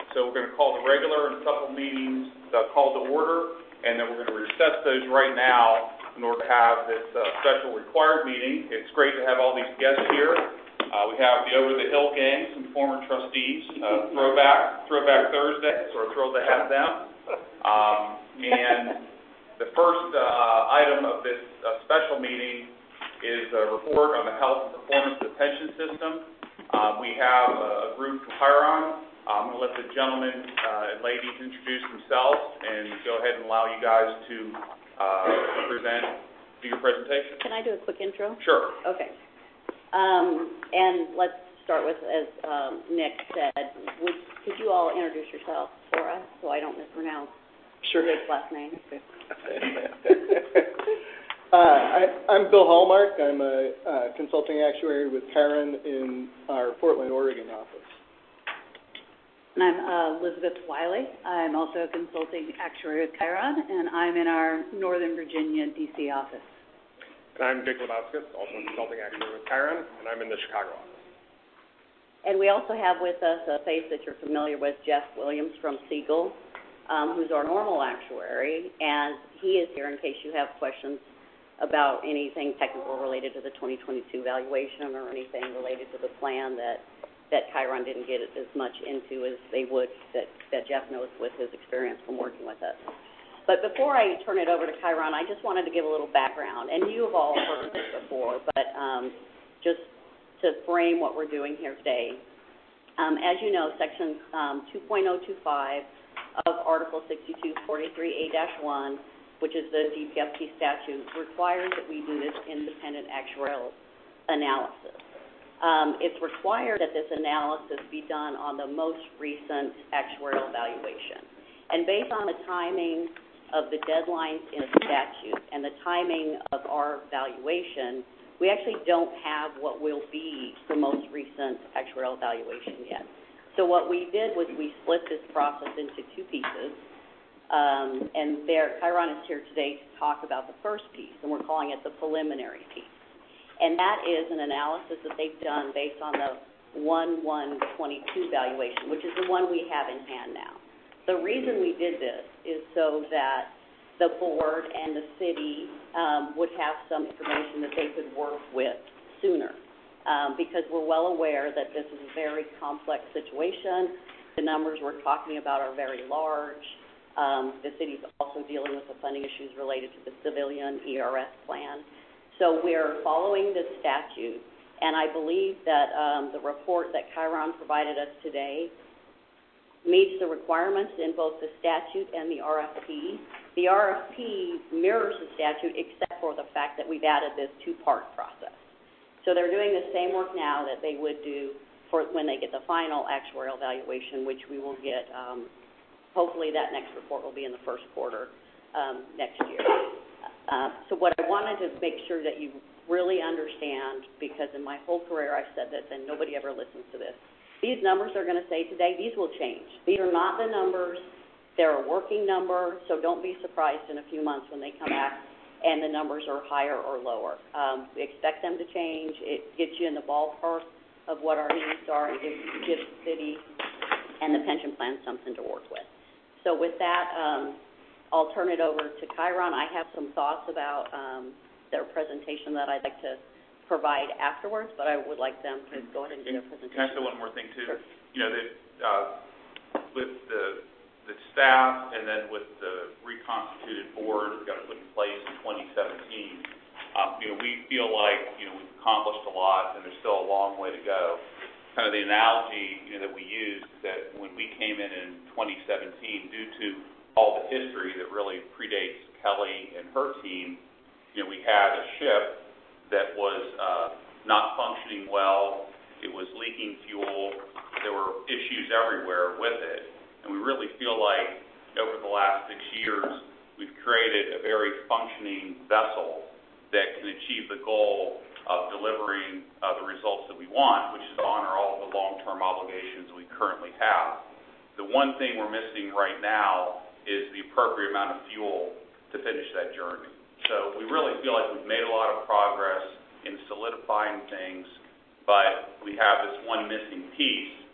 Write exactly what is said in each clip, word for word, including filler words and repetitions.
So we're going to call the regular and supplemental meetings uh, called to order, and then we're going to recess those right now in order to have this uh, special required meeting. It's great to have all these guests here. Uh, we have the Over the Hill gang, some former trustees, uh, throwback, throwback Thursday, so we're thrilled to have them. Um, and the first uh, item of this uh, special meeting is a report on the health and performance of the pension system. Uh, we have a group from Chiron. I'm going to let the gentlemen uh, and ladies introduce themselves and go ahead and allow you guys to uh, present, do your presentation. Can I do a quick intro? Sure. Okay. Um, and let's start with, as um, Nick said, would, could you all introduce yourself for us so I don't mispronounce sure. Nick's last name? uh, I, I'm Bill Hallmark. I'm a uh, consulting actuary with Chiron in our Portland, Oregon office. And I'm uh, Elizabeth Wiley. I'm also a consulting actuary with Chiron, and I'm in our Northern Virginia, D C office. And I'm Dick Lebowskis, also a consulting actuary with Chiron, and I'm in the Chicago office. And we also have with us a face that you're familiar with, Jeff Williams from Siegel, um, who's our normal actuary, and he is here in case you have questions about anything technical related to the twenty twenty-two valuation or anything related to the plan that that Chiron didn't get as much into as they would, that, that Jeff knows with his experience from working with us. But before I turn it over to Chiron, I just wanted to give a little background. And you have all heard this before, but um, just to frame what we're doing here today. Um, as you know, Section um, two point oh two five of Article sixty-two forty-three A dash one, which is the D P F T statute, requires that we do this independent actuarial analysis. Um, it's required that this analysis be done on the most recent actuarial valuation. And based on the timing of the deadlines in the statute and the timing of our valuation, we actually don't have what will be the most recent actuarial valuation yet. So what we did was we split this process into two pieces. Um, and there, Chiron is here today to talk about the first piece, and we're calling it the preliminary piece. And that is an analysis that they've done based on the one one twenty-two valuation, which is the one we have in hand now. The reason we did this is so that the board and the city um, would have some information that they could work with sooner, um, because we're well aware that this is a very complex situation. The numbers we're talking about are very large. Um, the city's also dealing with the funding issues related to the civilian E R S plan. So we're following this statute, and I believe that um, the report that Chiron provided us today meets the requirements in both the statute and the R F P. The R F P mirrors the statute except for the fact that we've added this two-part process. So they're doing the same work now that they would do for when they get the final actuarial valuation, which we will get, um, hopefully that next report will be in the first quarter um, next year. Uh, so what I wanted to make sure that you really understand, because in my whole career I've said this and nobody ever listens to this, these numbers they're going to say today, these will change. These are not the numbers. They're a working number, so don't be surprised in a few months when they come back and the numbers are higher or lower. Um, we expect them to change. It gets you in the ballpark of what our needs are and gives, gives the city and the pension plan something to work with. So with that, um, I'll turn it over to Chiron. I have some thoughts about um, their presentation that I'd like to provide afterwards, but I would like them to go ahead and do their presentation. Can I say one more thing, too? Sure. You know, that, uh, with the, the staff and then with the reconstituted board we got to put in place in twenty seventeen, um, you know, we feel like, you know, we've accomplished a lot and there's still a long way to go. Kind of the analogy, you know, that we used that when we came in in twenty seventeen, due to all the history that really predates Kelly and her team, you know, we had a ship that was uh, not functioning well. It was leaking fuel. There were issues everywhere with it. And we really feel like over the last six years, we've created a very functioning vessel that can achieve the goal of delivering uh, the results that we want, which is to honor all the long-term obligations we currently have. The one thing we're missing right now is the appropriate amount of fuel to finish that journey. So we really feel like we've made a lot of progress in solidifying things, but we have this one missing piece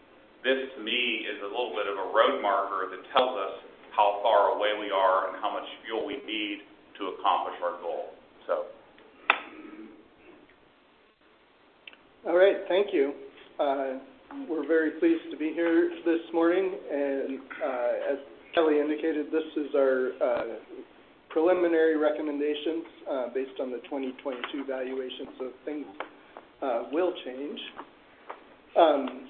this to me is a little bit of a road marker that tells us how far away we are and how much fuel we need to accomplish our goal. So. All right, thank you. Uh, we're very pleased to be here this morning, and uh, as Kelly indicated, this is our uh, preliminary recommendations uh, based on the twenty twenty-two valuation, so things uh, will change. Um,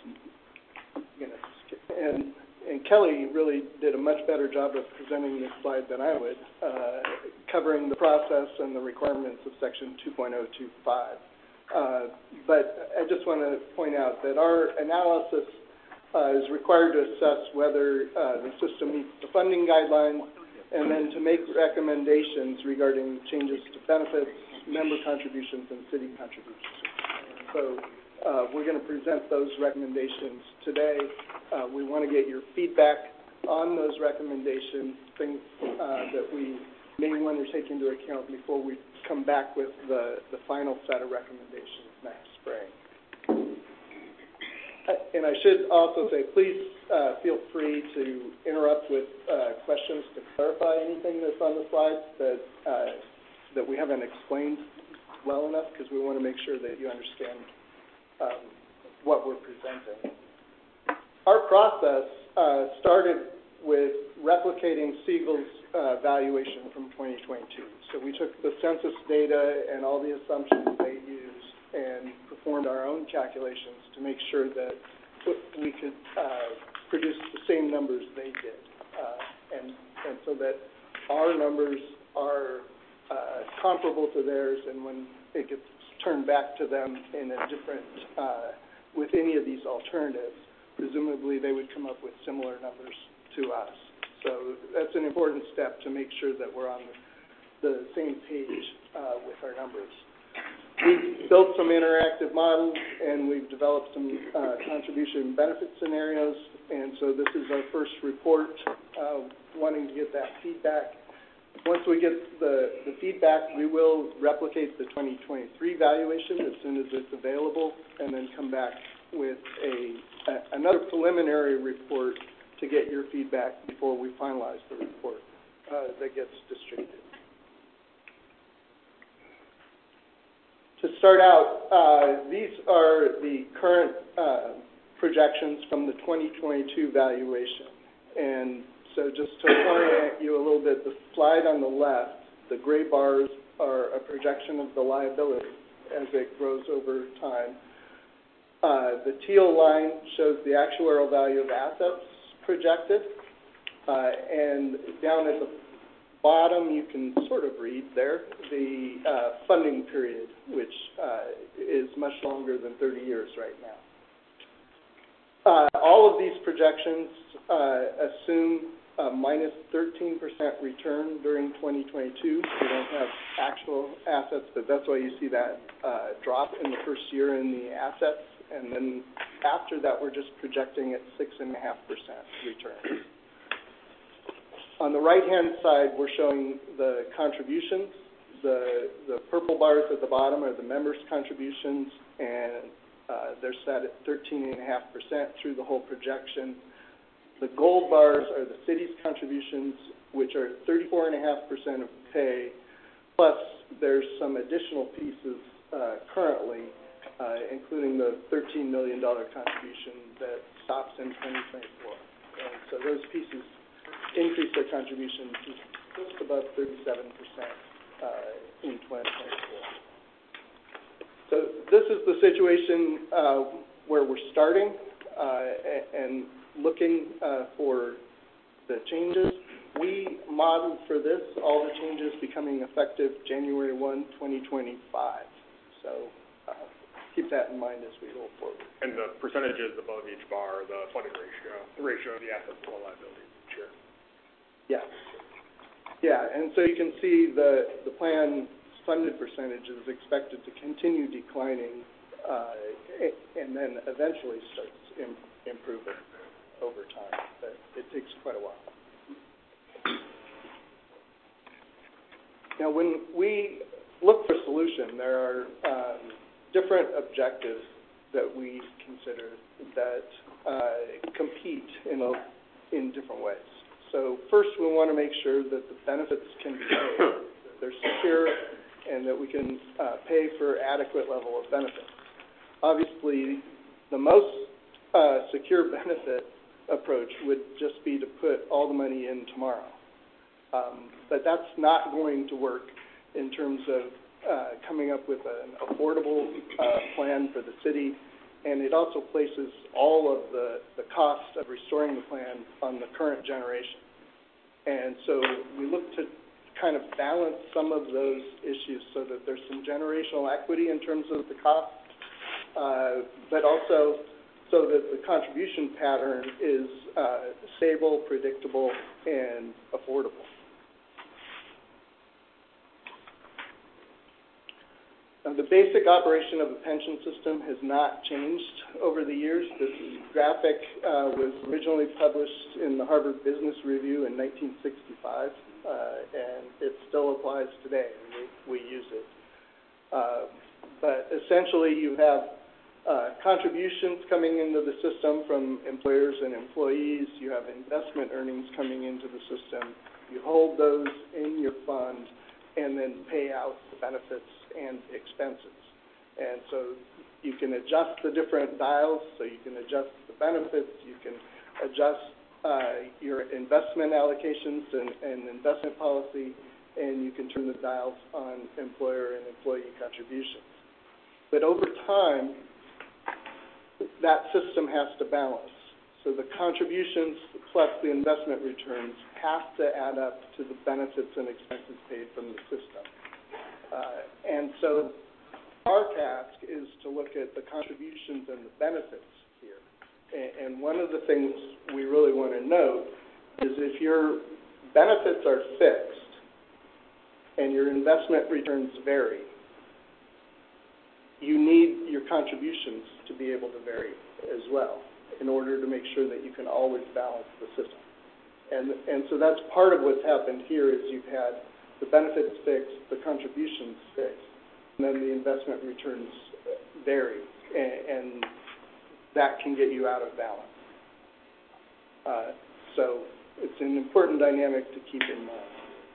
and, and Kelly really did a much better job of presenting this slide than I would, uh, covering the process and the requirements of Section two point oh two five. Uh, but I just want to point out that our analysis uh, is required to assess whether uh, the system meets the funding guidelines and then to make recommendations regarding changes to benefits, member contributions, and city contributions. So uh, we're going to present those recommendations today. Uh, we want to get your feedback on those recommendations, things uh, that we may want to take into account before we come back with the, the final set of recommendations next spring. And I should also say, please uh, feel free to interrupt with uh, questions to clarify anything that's on the slides that, uh, that we haven't explained well enough, because we want to make sure that you understand um, what we're presenting. Our process uh, started with replicating Siegel's uh, valuation from twenty twenty-two. So we took the census data and all the assumptions they used and performed our own calculations to make sure that we could uh, produce the same numbers they did. Uh, and, and so that our numbers are uh, comparable to theirs, and when it gets turned back to them in a different, uh, with any of these alternatives, presumably they would come up with similar numbers to us. So that's an important step to make sure that we're on the, the same page uh, with our numbers. We've built some interactive models, and we've developed some uh, contribution benefit scenarios, and so this is our first report, uh, wanting to get that feedback. Once we get the, the feedback, we will replicate the twenty twenty-three valuation as soon as it's available, and then come back with a, a another preliminary report to get your feedback before we finalize the report uh, that gets distributed. To start out, uh, these are the current uh, projections from the twenty twenty-two valuation. And so just to orient you a little bit, the slide on the left, the gray bars are a projection of the liability as it grows over time. Uh, the teal line shows the actuarial value of assets projected. Uh, and down at the bottom, you can sort of read there the uh, funding period, which uh, is much longer than thirty years right now. Uh, all of these projections uh, assume a minus thirteen percent return during twenty twenty-two. We don't have actual assets, but that's why you see that uh, drop in the first year in the assets. And then after that, we're just projecting at six point five percent return. On the right-hand side, we're showing the contributions. The, the purple bars at the bottom are the members' contributions, and uh, they're set at thirteen point five percent through the whole projection. The gold bars are the city's contributions, which are thirty-four point five percent of pay, plus there's some additional pieces uh, currently, uh, including the thirteen million dollars contribution that stops in twenty twenty-four. And so those pieces increase their contribution to just above thirty-seven percent uh, in twenty twenty-four. So this is the situation uh, where we're starting uh, and looking uh, for the changes. We modeled for this all the changes becoming effective January first, twenty twenty-five. So uh, keep that in mind as we go forward. And the percentages above each bar, the funding ratio, the ratio of the assets to the liabilities each year. Yeah. Yeah, and so you can see the, the plan funded percentage is expected to continue declining uh, and then eventually starts im- improving over time. But it takes quite a while. Now, when we look for a solution, there are um, different objectives that we consider that uh, compete in, a, in different ways. So first, we want to make sure that the benefits can be paid, that they're secure, and that we can uh, pay for adequate level of benefits. Obviously, the most uh, secure benefit approach would just be to put all the money in tomorrow. Um, but that's not going to work in terms of uh, coming up with an affordable uh, plan for the city, and it also places all of the, the cost of restoring the plan on the current generation. And so we look to kind of balance some of those issues so that there's some generational equity in terms of the cost, uh, but also so that the contribution pattern is uh, stable, predictable, and affordable. Now, the basic operation of the pension system has not changed over the years. This graphic uh, was originally published in the Harvard Business Review in nineteen sixty-five, uh, and it still applies today. We, we use it. Uh, but essentially, you have Uh, contributions coming into the system from employers and employees. You have investment earnings coming into the system. You hold those in your fund and then pay out the benefits and expenses. And so you can adjust the different dials, so you can adjust the benefits, you can adjust uh, your investment allocations and, and investment policy, and you can turn the dials on employer and employee contributions. But over time, that system has to balance. So the contributions plus the investment returns have to add up to the benefits and expenses paid from the system. Uh, and so our task is to look at the contributions and the benefits here. And, and one of the things we really want to note is if your benefits are fixed and your investment returns vary, you need your contributions to be able to vary as well in order to make sure that you can always balance the system. And, and so that's part of what's happened here is you've had the benefits fixed, the contributions fixed, and then the investment returns vary, and, and that can get you out of balance. Uh, so it's an important dynamic to keep in mind.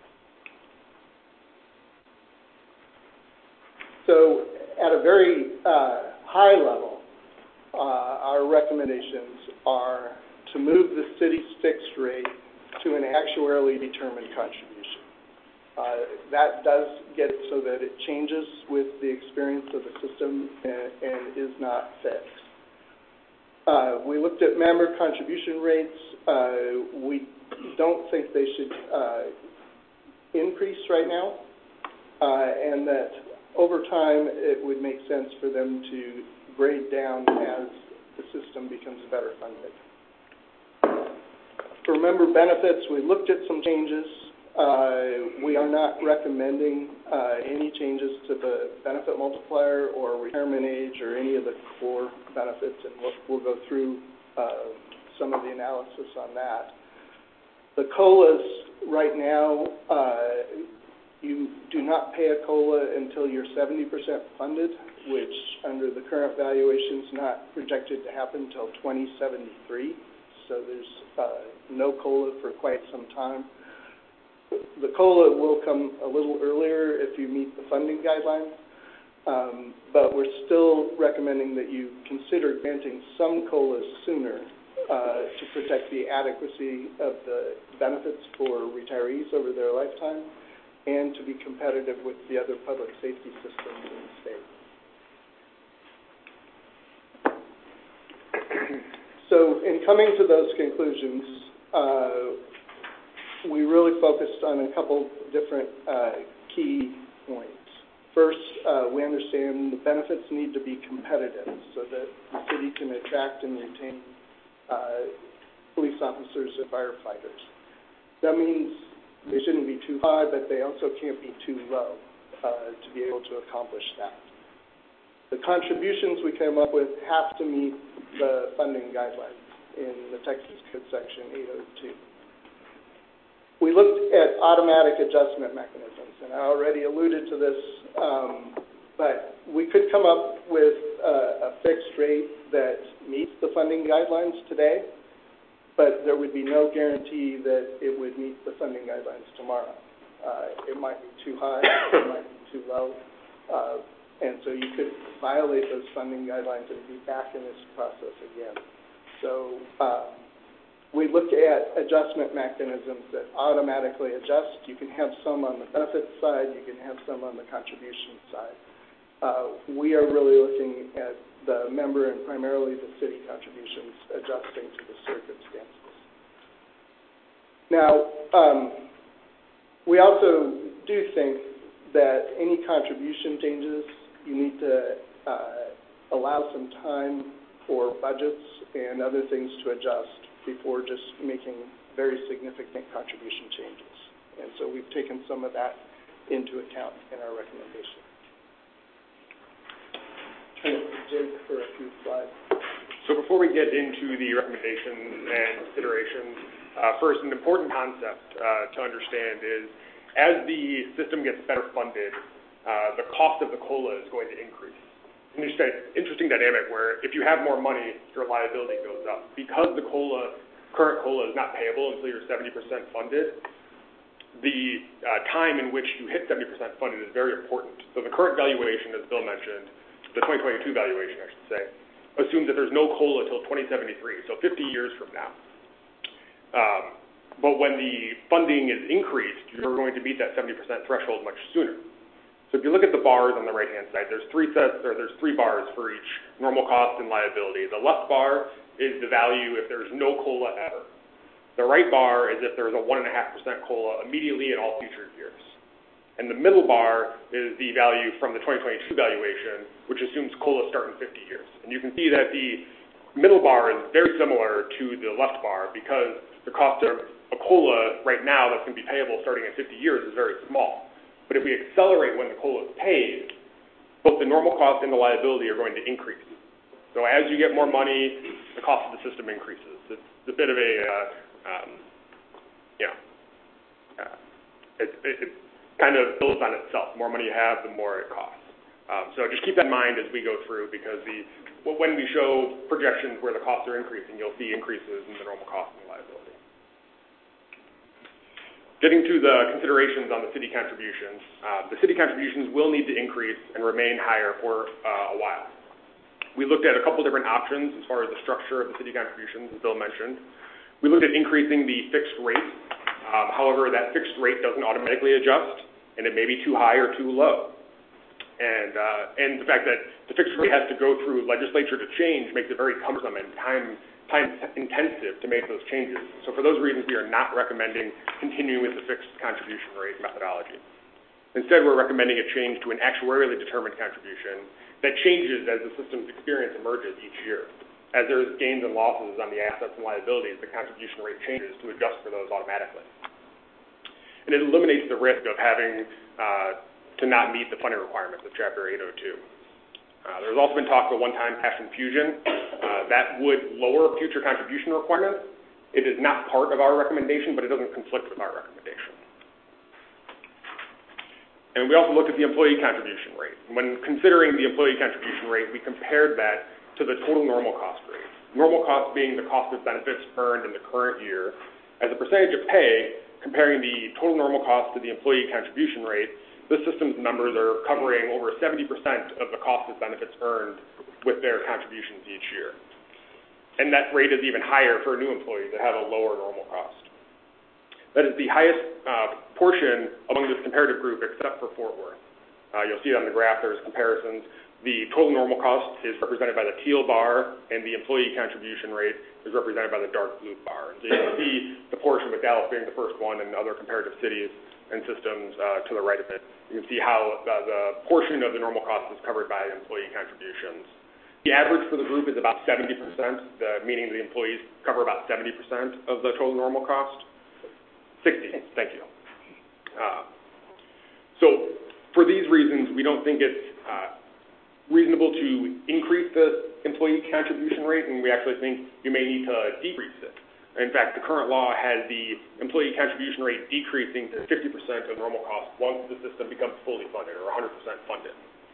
So at a very uh, high level, uh, our recommendations are to move the city's fixed rate to an actuarially determined contribution. Uh, that does get it so that it changes with the experience of the system and, and is not fixed. Uh, we looked at member contribution rates. Uh, we don't think they should uh, increase right now, uh, and that over time it would make sense for them to grade down as the system becomes better funded. For member benefits, we looked at some changes. Uh, we are not recommending uh, any changes to the benefit multiplier or retirement age or any of the core benefits, and we'll, we'll go through uh, some of the analysis on that. The COLAs right now, uh, you do not pay a COLA until you're seventy percent funded, which under the current valuation is not projected to happen until twenty seventy-three. So there's uh, no COLA for quite some time. The COLA will come a little earlier if you meet the funding guidelines, um, but we're still recommending that you consider granting some COLAs sooner uh, to protect the adequacy of the benefits for retirees over their lifetime and to be competitive with the other public safety systems in the state. So in coming to those conclusions, uh, we really focused on a couple different uh, key points. First, uh, we understand the benefits need to be competitive so that the city can attract and retain uh, police officers and firefighters. That means they shouldn't be too high, but they also can't be too low uh, to be able to accomplish that. The contributions we came up with have to meet the funding guidelines in the Texas Code Section eight oh two. We looked at automatic adjustment mechanisms, and I already alluded to this, um, but we could come up with a, a fixed rate that meets the funding guidelines today, but there would be no guarantee that it would meet the funding guidelines tomorrow. Uh, it might be too high, it might be too low, uh, and so you could violate those funding guidelines and be back in this process again. So uh, we look at adjustment mechanisms that automatically adjust. You can have some on the benefits side, you can have some on the contribution side. Uh, we are really looking at the member and primarily the city contributions adjusting to the circumstances. Now, um, we also do think that any contribution changes, you need to uh, allow some time for budgets and other things to adjust before just making very significant contribution changes. And so we've taken some of that into account in our recommendation. Turn it to Jake for a few slides. So before we get into the recommendations and considerations, uh, first, an important concept uh, to understand is as the system gets better funded, uh, the cost of the COLA is going to increase. And there's an interesting dynamic where if you have more money, your liability goes up. Because the COLA, current COLA is not payable until you're seventy percent funded, the uh, time in which you hit seventy percent funded is very important. So the current valuation, as Bill mentioned, the twenty twenty-two valuation, I should say, assumes that there's no COLA until twenty seventy-three, so fifty years from now. Um, but when the funding is increased, you're going to meet that seventy percent threshold much sooner. So if you look at the bars on the right-hand side, there's three sets, or there's three bars for each: normal cost and liability. The left bar is the value if there's no COLA ever. The right bar is if there's a one point five percent COLA immediately in all future years. And the middle bar is the value from the twenty twenty-two valuation, which assumes COLA start in fifty years. And you can see that the middle bar is very similar to the left bar because the cost of a COLA right now that's going to be payable starting in fifty years is very small. But if we accelerate when the COLA is paid, both the normal cost and the liability are going to increase. So as you get more money, the cost of the system increases. It's a bit of a, uh, um, you know, uh, it, it, it kind of builds on itself. The more money you have, the more it costs. Um, so just keep that in mind as we go through, because the when we show projections where the costs are increasing, you'll see increases in the normal cost and the liability. Getting to the considerations on the city contributions, uh, the city contributions will need to increase and remain higher for uh, a while. We looked at a couple different options as far as the structure of the city contributions, as Bill mentioned. We looked at increasing the fixed rate. Um, however, that fixed rate doesn't automatically adjust, and it may be too high or too low. And, uh, and the fact that the fixed rate has to go through legislature to change makes it very cumbersome and time, time intensive to make those changes. So for those reasons, we are not recommending continuing with the fixed contribution rate methodology. Instead, we're recommending a change to an actuarially determined contribution that changes as the system's experience emerges each year. As there's gains and losses on the assets and liabilities, the contribution rate changes to adjust for those automatically. And it eliminates the risk of having uh, to not meet the funding requirements of Chapter eight oh two. Uh, there's also been talk of a one-time cash infusion. Uh, that would lower future contribution requirements. It is not part of our recommendation, but it doesn't conflict with our recommendation. And we also looked at the employee contribution rate. When considering the employee contribution rate, we compared that to the total normal cost rate. Normal cost being the cost of benefits earned in the current year. As a percentage of pay, comparing the total normal cost to the employee contribution rate, the system's numbers are covering over seventy percent of the cost of benefits earned with their contributions each year. And that rate is even higher for new employees that have a lower normal cost. That is the highest uh, portion among this comparative group except for Fort Worth. Uh, you'll see it on the graph, there's comparisons. The total normal cost is represented by the teal bar, and the employee contribution rate is represented by the dark blue bar. So you can see the portion with Dallas being the first one and other comparative cities and systems uh, to the right of it. You can see how uh, the portion of the normal cost is covered by employee contributions. The average for the group is about seventy percent, the, meaning the employees cover about seventy percent of the total normal cost. sixty, thank you. Uh, so for these reasons, we don't think it's uh, reasonable to increase the employee contribution rate, and we actually think you may need to decrease it. In fact, the current law has the employee contribution rate decreasing to fifty percent of normal cost once the system becomes fully funded or one hundred percent funded. So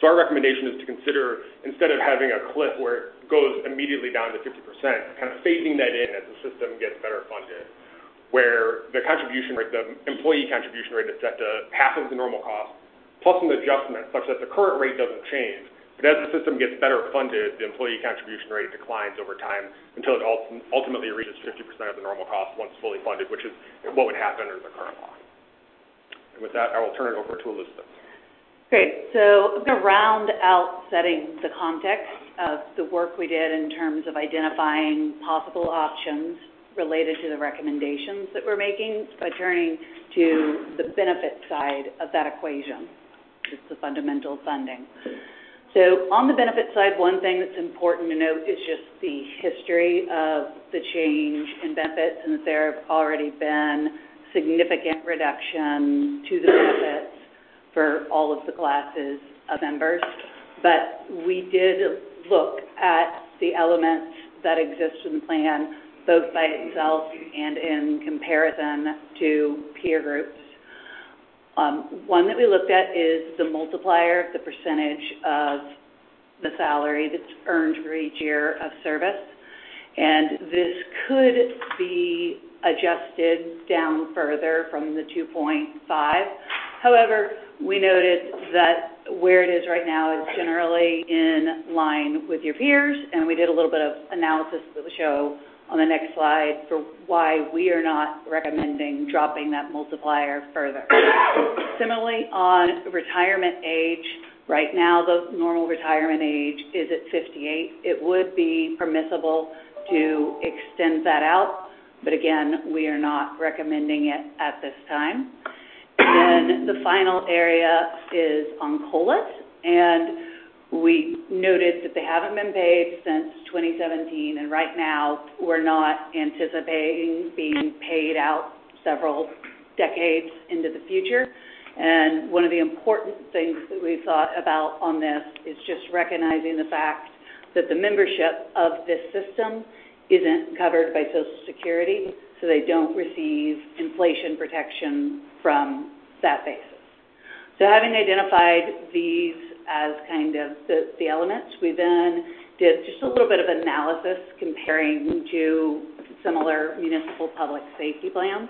So our recommendation is to consider, instead of having a cliff where it goes immediately down to fifty percent, kind of phasing that in as the system gets better funded, where the contribution rate, the employee contribution rate is set to half of the normal cost, plus an adjustment such that the current rate doesn't change. But as the system gets better funded, the employee contribution rate declines over time until it ultimately reaches fifty percent of the normal cost once fully funded, which is what would happen under the current law. And with that, I will turn it over to Elizabeth. Great. So I'm going to round out setting the context of the work we did in terms of identifying possible options related to the recommendations that we're making by turning to the benefit side of that equation. It's the fundamental funding. So on the benefit side, one thing that's important to note is just the history of the change in benefits, and that there have already been significant reduction to the benefits for all of the classes of members. But we did look at the elements that exist in the plan, both by itself and in comparison to peer groups. Um, one that we looked at is the multiplier, the percentage of the salary that's earned for each year of service. And this could be adjusted down further from the two point five. However, we noted that where it is right now is generally in line with your peers, and we did a little bit of analysis that will show on the next slide for why we are not recommending dropping that multiplier further. Similarly, on retirement age, right now the normal retirement age is at fifty-eight. It would be permissible to extend that out, but again, we are not recommending it at this time. And then the final area is on COLAs, and we noted that they haven't been paid since twenty seventeen, and right now we're not anticipating being paid out several decades into the future. And one of the important things that we thought about on this is just recognizing the fact that the membership of this system isn't covered by Social Security, so they don't receive inflation protection from that basis. So having identified these as kind of the, the elements, we then did just a little bit of analysis comparing to similar municipal public safety plans.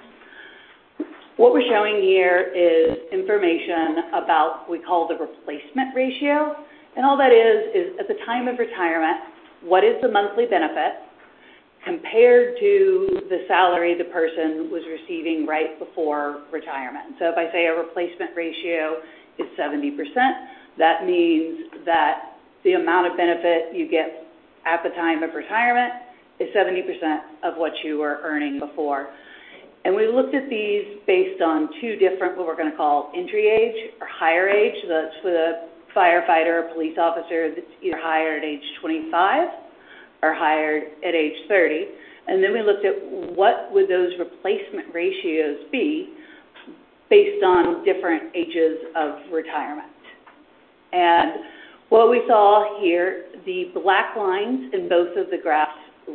What we're showing here is information about what we call the replacement ratio, and all that is is at the time of retirement, what is the monthly benefit compared to the salary the person was receiving right before retirement. So if I say a replacement ratio is seventy percent, that means that the amount of benefit you get at the time of retirement is seventy percent of what you were earning before. And we looked at these based on two different, what we're going to call entry age or higher age. So that's for the firefighter or police officer that's either hired at age twenty-five or hired at age thirty. And then we looked at what would those replacement ratios be based on different ages of retirement. And what we saw here, the black lines in both of the graphs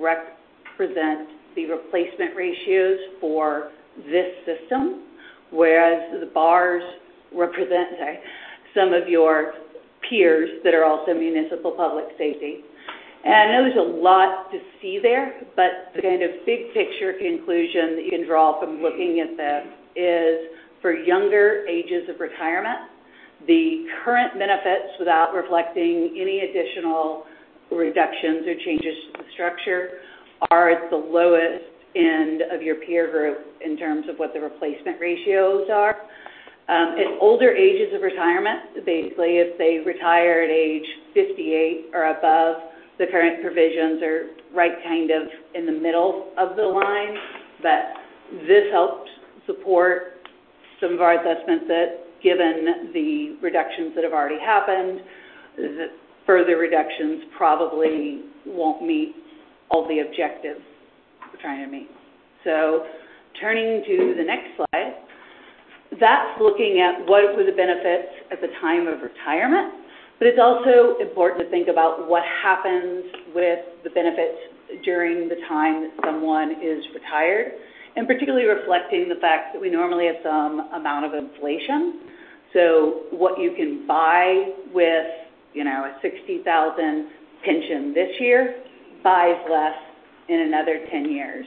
represent the replacement ratios for this system, whereas the bars represent sorry, some of your peers that are also municipal public safety. And I know there's a lot to see there, but the kind of big picture conclusion that you can draw from looking at this is for younger ages of retirement, the current benefits without reflecting any additional reductions or changes to the structure are at the lowest end of your peer group in terms of what the replacement ratios are. Um, at older ages of retirement, basically if they retire at age fifty-eight or above, the current provisions are right kind of in the middle of the line, but this helps support some of our assessments that given the reductions that have already happened, that further reductions probably won't meet all the objectives we're trying to meet. So turning to the next slide, that's looking at what were the benefits at the time of retirement, but it's also important to think about what happens with the benefits during the time that someone is retired, and particularly reflecting the fact that we normally have some amount of inflation. So what you can buy with you know, a sixty thousand pension this year buys less in another ten years.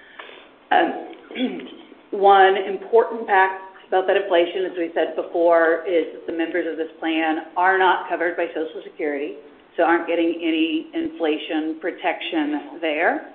Um, one important fact about that inflation, as we said before, is that the members of this plan are not covered by Social Security, so aren't getting any inflation protection there.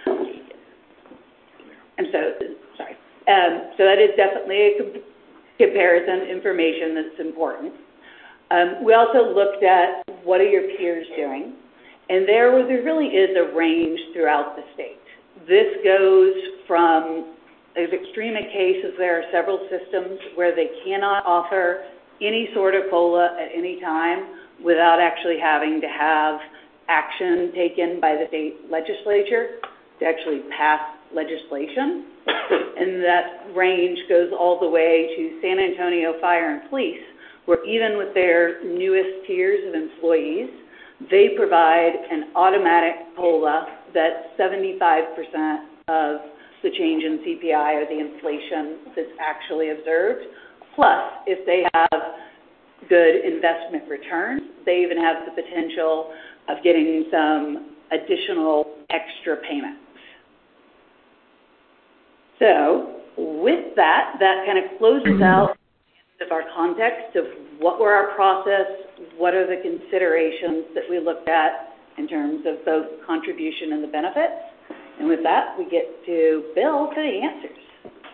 And so, sorry. Um, so that is definitely a com- comparison information that's important. Um, we also looked at what are your peers doing, and there, there really is a range throughout the state. This goes from, as extreme a case as there are several systems where they cannot offer any sort of COLA at any time without actually having to have action taken by the state legislature to actually pass legislation. And that range goes all the way to San Antonio Fire and Police, where even with their newest tiers of employees, they provide an automatic COLA that's seventy-five percent of the change in C P I or the inflation that's actually observed. Plus, if they have good investment returns, they even have the potential of getting some additional extra payments. So with that, that kind of closes out the end of our context of what were our process, what are the considerations that we looked at in terms of both contribution and the benefits. And with that, we get to Bill for the answers.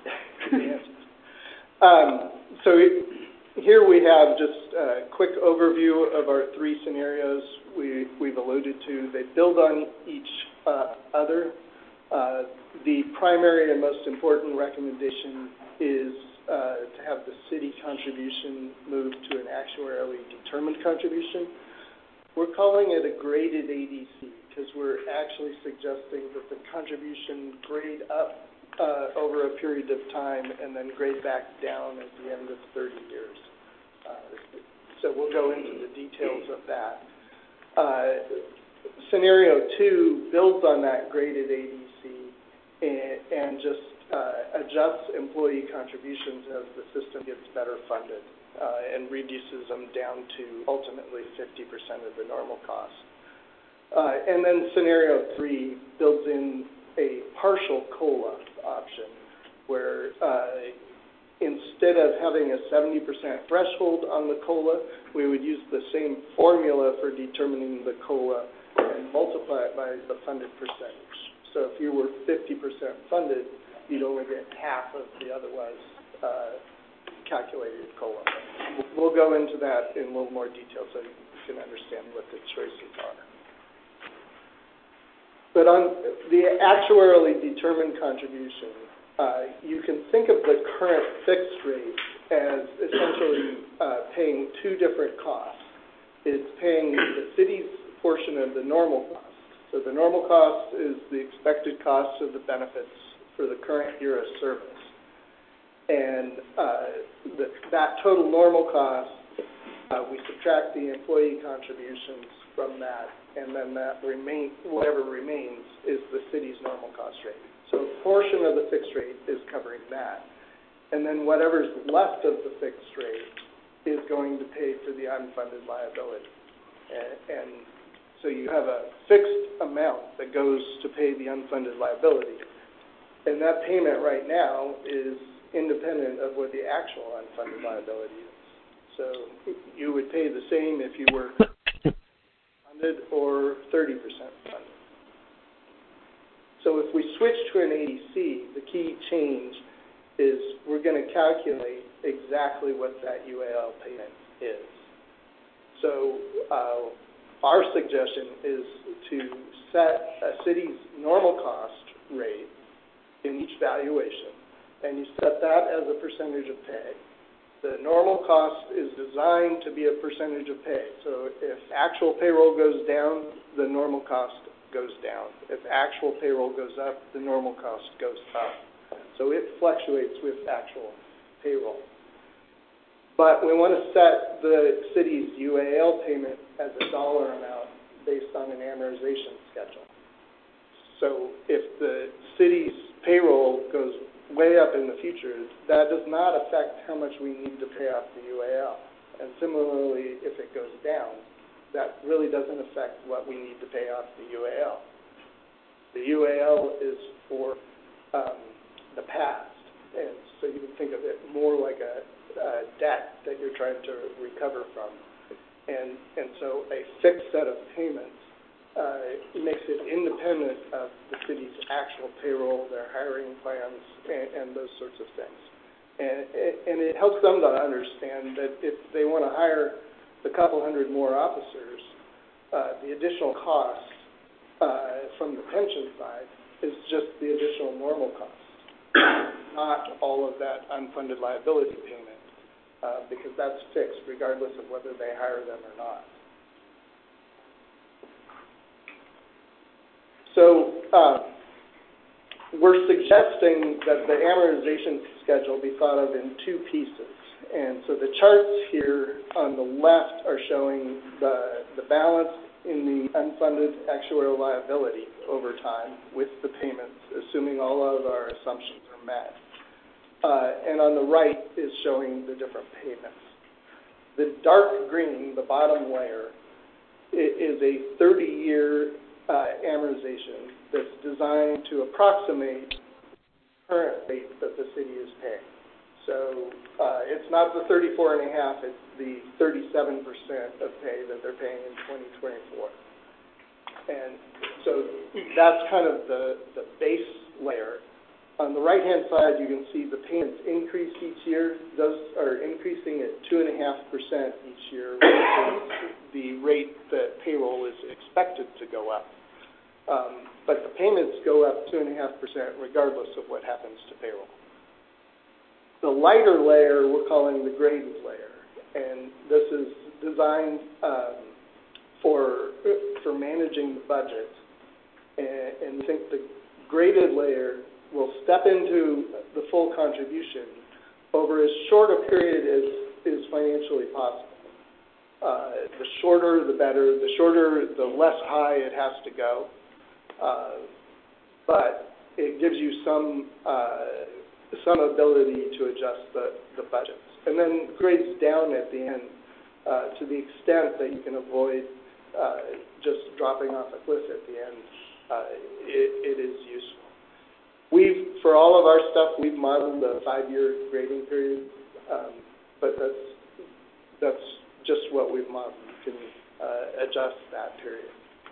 um, so here we have just a quick overview of our three scenarios we, we've alluded to. They build on each uh, other. Uh, the primary and most important recommendation is uh, to have the city contribution move to an actuarially determined contribution. We're calling it a graded A D C because we're actually suggesting that the contribution grade up uh, over a period of time and then grade back down at the end of thirty years. Uh, so we'll go into the details of that. Uh, scenario two builds on that graded A D C and, and just uh, adjusts employee contributions as the system gets better funded uh, and reduces them down to ultimately fifty percent of the normal cost. Uh, and then scenario three builds in a partial COLA option where uh, instead of having a seventy percent threshold on the COLA, we would use the same formula for determining the COLA and multiply it by the funded percentage. So if you were fifty percent funded, you'd only get half of the otherwise uh, calculated COLA. We'll go into that in a little more detail so you can understand what the choices are. But on the actuarially determined contribution, uh, you can think of the current fixed rate as essentially uh, paying two different costs. It's paying the city's portion of the normal cost. So the normal cost is the expected cost of the benefits for the current year of service. And uh, the, that total normal cost, uh, we subtract the employee contributions from that, and then that remain, whatever remains is the city's normal cost rate. So a portion of the fixed rate is covering that. And then whatever's left of the fixed rate is going to pay for the unfunded liability. And, and so you have a fixed amount that goes to pay the unfunded liability. And that payment right now is independent of what the actual unfunded liability is. So you would pay the same if you were funded or thirty percent funded. So if we switch to an A D C, the key change is we're going to calculate exactly what that U A L payment is. So uh, our suggestion is to set a city's normal cost rate in each valuation, and you set that as a percentage of pay. The normal cost is designed to be a percentage of pay. So if actual payroll goes down, the normal cost goes down. If actual payroll goes up, the normal cost goes up. So it fluctuates with actual payroll. But we want to set the city's U A L payment as a dollar amount based on an amortization schedule. So if the city's payroll goes way up in the future, that does not affect how much we need to pay off the U A L. And similarly, if it goes down, that really doesn't affect what we need to pay off the U A L. The U A L is for um, the past, and so you can think of it more like a, a debt that you're trying to recover from. And, and so a fixed set of payments uh, makes it independent of the city's actual payroll, their hiring plans, and, and those sorts of things. And, and it helps them to understand that if they want to hire a couple hundred more officers, uh, the additional cost uh, from the pension side is just the additional normal cost, not all of that unfunded liability payment. Uh, because that's fixed regardless of whether they hire them or not. So uh, we're suggesting that the amortization schedule be thought of in two pieces. And so the charts here on the left are showing the, the balance in the unfunded actuarial liability over time with the payments, assuming all of our assumptions are met. Uh, and on the right is showing the different payments. The dark green, the bottom layer, is a thirty-year uh, amortization that's designed to approximate current rate that the city is paying. So uh, it's not the thirty-four and a half, it's the thirty-seven percent of pay that they're paying in twenty twenty-four. And so that's kind of the, the base layer. On the right-hand side, you can see the payments increase each year. Those are increasing at two point five percent each year, which is the rate that payroll is expected to go up. Um, but the payments go up two point five percent regardless of what happens to payroll. The lighter layer we're calling the graded layer, and this is designed um, for, for managing the budget. And, and we think the graded layer will step into the full contribution over as short a period as is financially possible. Uh, the shorter, the better. The shorter, the less high it has to go. Uh, but it gives you some uh, some ability to adjust the, the budgets. And then grades down at the end uh, to the extent that you can avoid uh, just dropping off a cliff at the end. Uh, it, it is useful. We've, for all of our stuff, we've modeled a five-year grading period, um, but that's that's just what we've modeled. You can uh, adjust that period.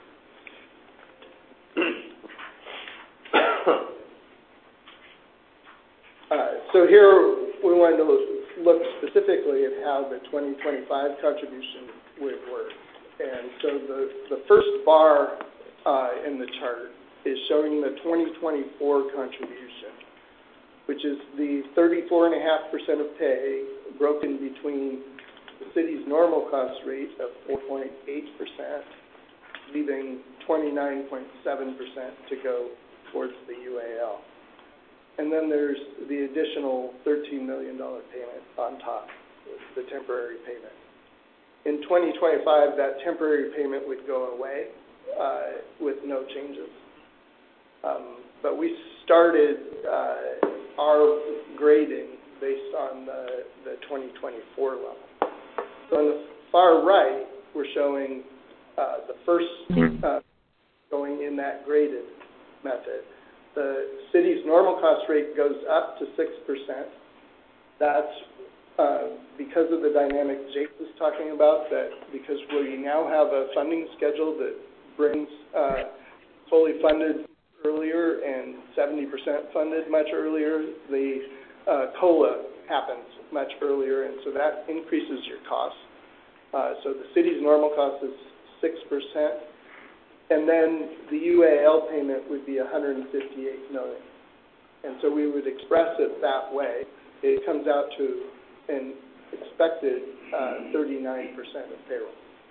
uh, so here we wanted to look specifically at how the twenty twenty-five contribution would work. And so the, the first bar uh, in the chart is showing the twenty twenty-four contribution, which is the thirty-four point five percent of pay broken between the city's normal cost rate of four point eight percent, leaving twenty-nine point seven percent to go towards the U A L. And then there's the additional thirteen million dollars payment on top, the temporary payment. In twenty twenty-five, that temporary payment would go away uh, with no changes. Um, but we started uh, our grading based on the, the twenty twenty-four level. So on the far right, we're showing uh, the first uh, going in that graded method. The city's normal cost rate goes up to six percent. That's uh, because of the dynamic Jake was talking about, that because we now have a funding schedule that brings uh, fully funded earlier and seventy percent funded much earlier, the uh, COLA happens much earlier, and so that increases your cost. Uh, so the city's normal cost is six percent, and then the U A L payment would be one hundred fifty-eight million dollars. And so we would express it that way. It comes out to an expected uh, thirty-nine percent of payroll.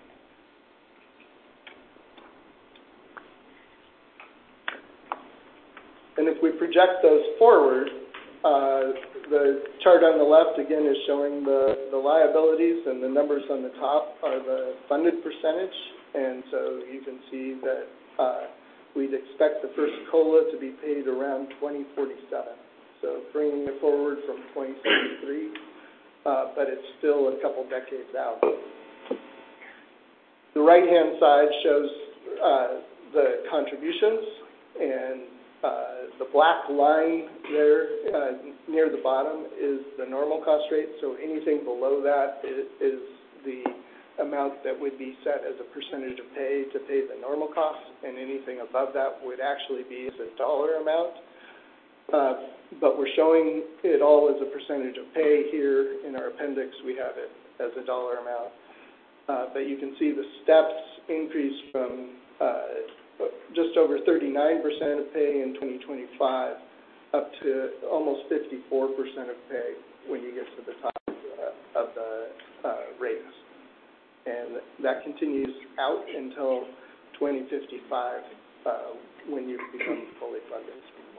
And if we project those forward, uh, the chart on the left, again, is showing the, the liabilities, and the numbers on the top are the funded percentage. And so you can see that uh, we'd expect the first COLA to be paid around twenty forty-seven. So bringing it forward from twenty seventy-three, uh, but it's still a couple decades out. The right-hand side shows uh, the contributions, and uh, the black line there uh, near the bottom is the normal cost rate, so anything below that is, is the amount that would be set as a percentage of pay to pay the normal costs, and anything above that would actually be as a dollar amount. Uh, but we're showing it all as a percentage of pay here. In our appendix, we have it as a dollar amount. Uh, but you can see the steps increase from uh, just over thirty-nine percent of pay in twenty twenty-five up to almost fifty-four percent of pay when you get to the top uh, of the uh, rates. And that continues out until twenty fifty-five uh, when you become fully funded.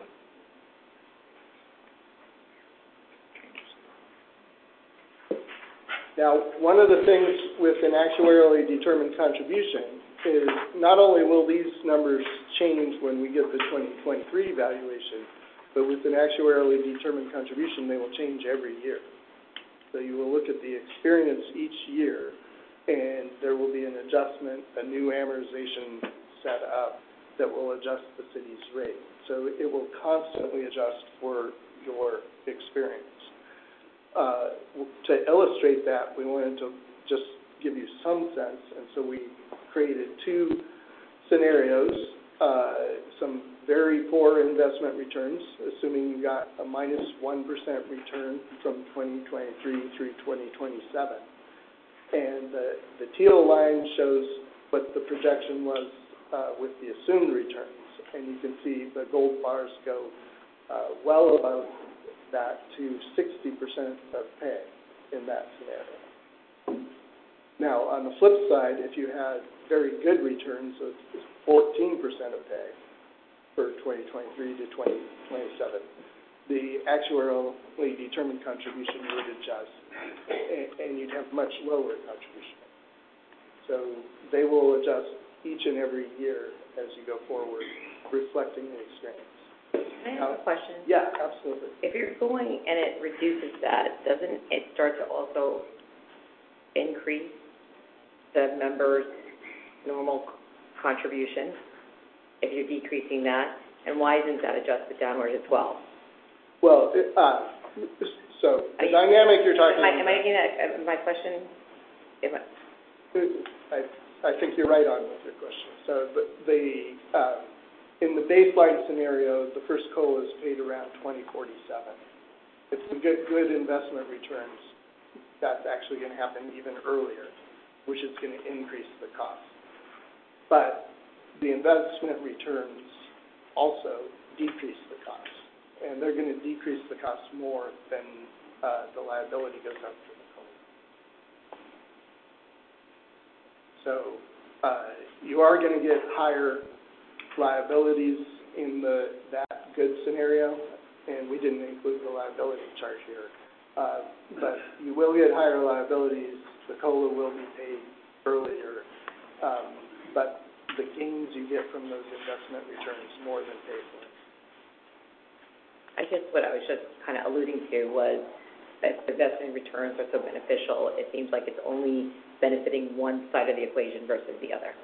Now, one of the things with an actuarially determined contribution is not only will these numbers change when we get the twenty twenty-three valuation, but with an actuarially determined contribution, they will change every year. So you will look at the experience each year, and there will be an adjustment, a new amortization set up that will adjust the city's rate. So it will constantly adjust for your experience. Uh, to illustrate that, we wanted to just give you some sense, and so we created two scenarios, uh, some very poor investment returns, assuming you got a minus one percent return from twenty twenty-three through twenty twenty-seven. And the, the teal line shows what the projection was uh, with the assumed returns, and you can see the gold bars go uh, well above that to sixty percent of pay in that scenario. Now, on the flip side, if you had very good returns of fourteen percent of pay for twenty twenty-three to twenty twenty-seven, the actuarially determined contribution would adjust, and, and you'd have much lower contribution. So they will adjust each and every year as you go forward, reflecting the experience. Can I have a question? Yeah, absolutely. If you're going and it reduces that, doesn't it start to also increase the member's normal contribution if you're decreasing that? And why isn't that adjusted downward as well? Well, it, uh, so the you, dynamic you're talking am I, about. Am I getting that, uh, my question? Am I, I, I think you're right on with your question. So the, the uh, in the baseline scenario, the first COLA is paid around twenty forty-seven. If we get good investment returns, that's actually going to happen even earlier, which is going to increase the cost. But the investment returns also decrease the cost, and they're going to decrease the cost more than uh, the liability goes up for the COLA. So uh, you are going to get higher liabilities in the that good scenario, and we didn't include the liability charge here. Uh, but you will get higher liabilities. The COLA will be paid earlier, um, but the gains you get from those investment returns more than pay for it. I guess what I was just kind of alluding to was that investment returns are so beneficial, it seems like it's only benefiting one side of the equation versus the other.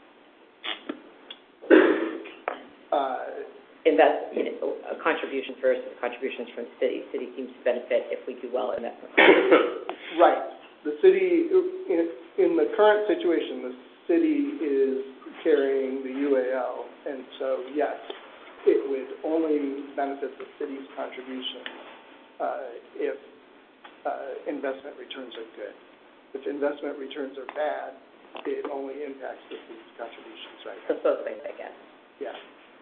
Uh, Invest, you know, contributions versus contributions from the city. City seems to benefit if we do well in investment. right. The city, in, in the current situation, the city is carrying the U A L, and so, yes, it would only benefit the city's contribution uh, if uh, investment returns are good. If investment returns are bad, it only impacts the city's contributions, right? So both ways, I guess. Yeah.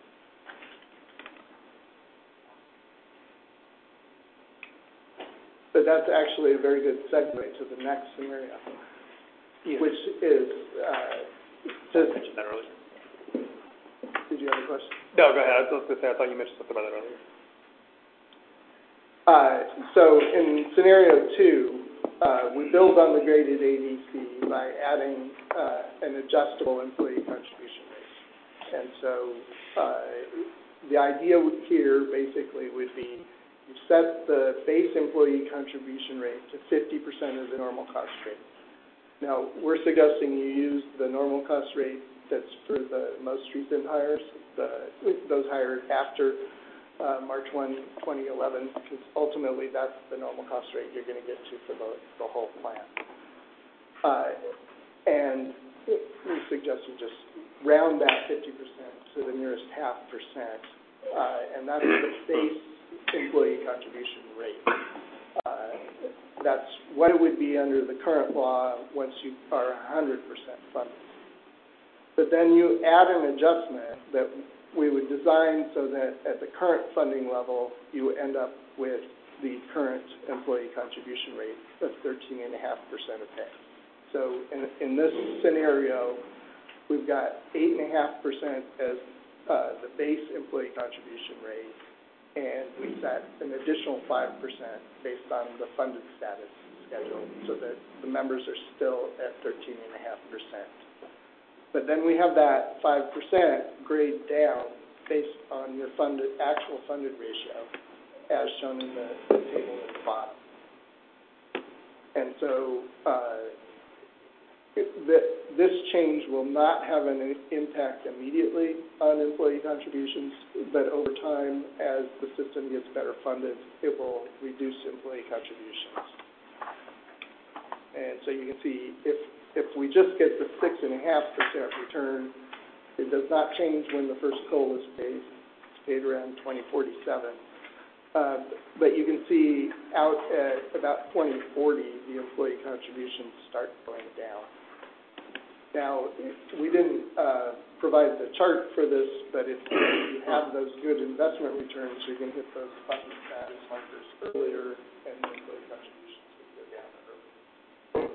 But that's actually a very good segue to the next scenario, yeah. which is, uh, to, I mentioned that earlier. Did you have a question? No, go ahead. I was going to say, I thought you mentioned something about that earlier. Uh, so in scenario two, uh, we build on the graded A D C by adding uh, an adjustable employee contribution rate. And so uh, the idea here basically would be you set the base employee contribution rate to fifty percent of the normal cost rate. Now, we're suggesting you use the normal cost rate that's for the most recent hires, the, those hired after uh, March first, twenty eleven, because ultimately that's the normal cost rate you're going to get to for the, the whole plan. Uh, and we suggest you just round that fifty percent to the nearest half percent, uh, and that's the base employee contribution rate. Uh, that's what it would be under the current law once you are one hundred percent funded. But then you add an adjustment that we would design so that at the current funding level, you end up with the current employee contribution rate of thirteen point five percent of pay. So in, in this scenario, we've got eight point five percent as uh, the base employee contribution rate, and we set an additional five percent based on the funded status schedule so that the members are still at thirteen point five percent. But then we have that five percent grade down based on your funded, actual funded ratio as shown in the, the table at the bottom. And so uh, the, this change will not have an impact immediately on employee contributions, but over time, as the system gets better funded, it will reduce employee contributions. And so you can see if If we just get the six and a half percent return, it does not change when the first COLA is paid. It's paid around twenty forty-seven. Uh, but you can see out at about twenty forty, the employee contributions start going down. Now, we didn't uh, provide the chart for this, but if you have those good investment returns, you can hit those funded status markers earlier, and the employee contributions will go down earlier.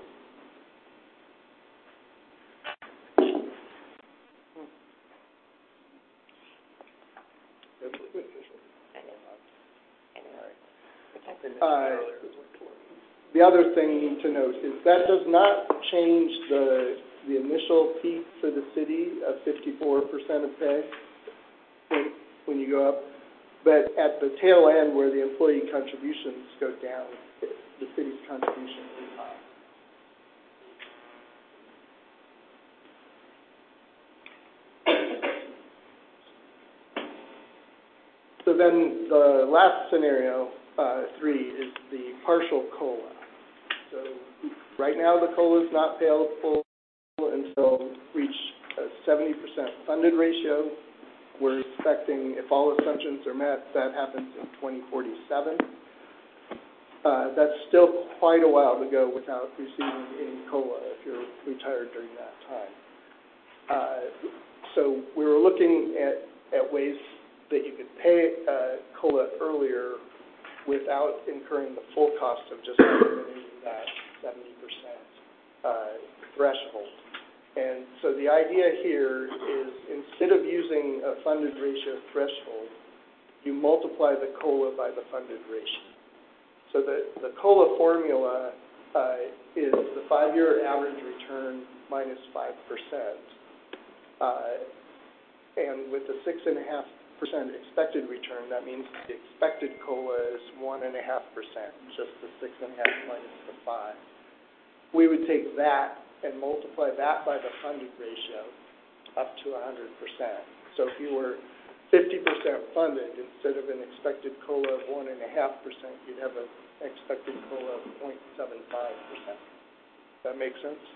Uh, the other thing to note is that does not change the the initial peak for the city of fifty-four percent of pay when, when you go up, but at the tail end where the employee contributions go down, the city's contribution is high. So then the last scenario, uh, three, is the partial COLA. So right now the COLA is not payable until reach a seventy percent funded ratio. We're expecting, if all assumptions are met, that happens in twenty forty-seven. Uh, that's still quite a while to go without receiving any COLA if you're retired during that time. Uh, so we were looking at, at ways that you could pay uh, COLA earlier without incurring the full cost of just eliminating that seventy percent uh, threshold. And so the idea here is instead of using a funded ratio threshold, you multiply the COLA by the funded ratio. So the, the COLA formula uh, is the five-year average return minus five percent. Uh, and with the six and a half percent expected return, that means the expected COLA is one and a half percent, just the six and a half minus the five. We would take that and multiply that by the funded ratio up to one hundred percent. So if you were fifty percent funded, instead of an expected COLA of one and a half percent, you'd have an expected COLA of zero point seven five percent. Does that make sense?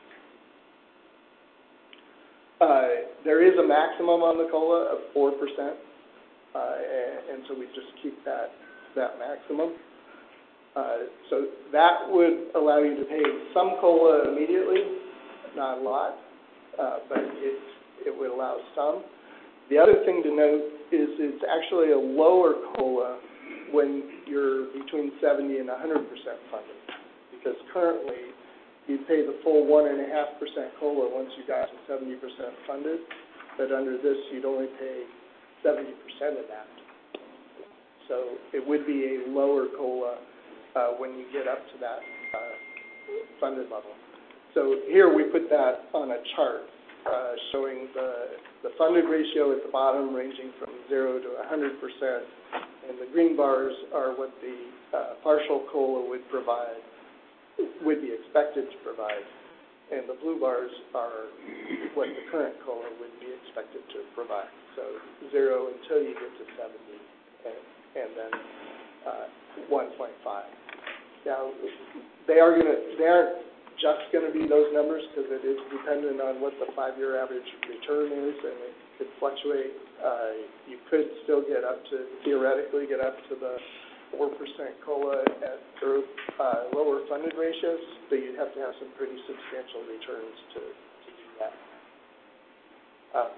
Uh, there is a maximum on the COLA of four percent. Uh, and, and so we just keep that that maximum. Uh, so that would allow you to pay some COLA immediately, not a lot, uh, but it it would allow some. The other thing to note is it's actually a lower COLA when you're between seventy and one hundred percent funded, because currently you pay the full one and a half percent COLA once you got to seventy percent funded, but under this you'd only pay seventy percent of that. So it would be a lower COLA uh, when you get up to that uh, funded level. So here we put that on a chart uh, showing the, the funded ratio at the bottom ranging from zero to one hundred percent, and the green bars are what the uh, partial COLA would provide, would be expected to provide. and the blue bars are what the current COLA would be expected to provide. So zero until you get to seventy, and, and then uh, one point five. Now, they are going to, they aren't just going to be those numbers because it is dependent on what the five-year average return is, and it could fluctuate. Uh, you could still get up to, theoretically, get up to the four percent COLA at or, uh, lower funded ratios, but you'd have to have some pretty substantial returns to, to do that. Um,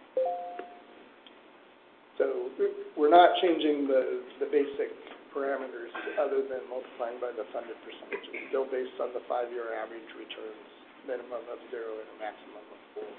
so we're not changing the, the basic parameters other than multiplying by the funded percentage. It's still based on the five-year average returns, minimum of zero and a maximum of four.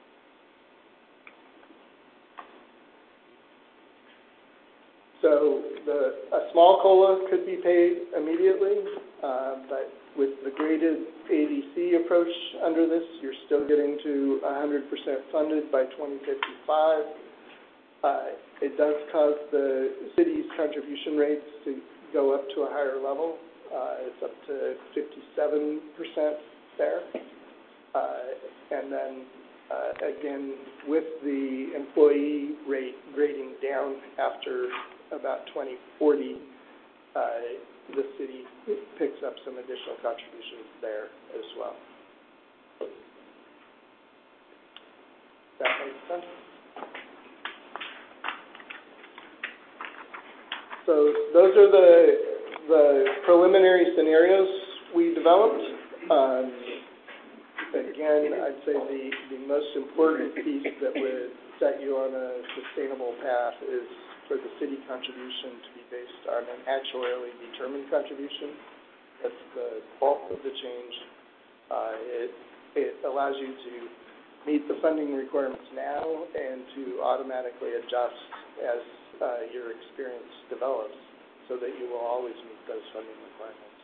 So the, a small COLA could be paid immediately, uh, but with the graded A D C approach under this, you're still getting to one hundred percent funded by twenty fifty-five. Uh, it does cause the city's contribution rates to go up to a higher level. Uh, it's up to fifty-seven percent there. Uh, and then, uh, again, with the employee rate grading down after about twenty forty, uh, the city picks up some additional contributions there as well. That makes sense? So those are the, the preliminary scenarios we developed. Um, again, I'd say the, the most important piece that would set you on a sustainable path is for the city contribution to be based on an actuarially determined contribution. That's the bulk of the change. Uh, it, it allows you to meet the funding requirements now and to automatically adjust as uh, your experience develops so that you will always meet those funding requirements.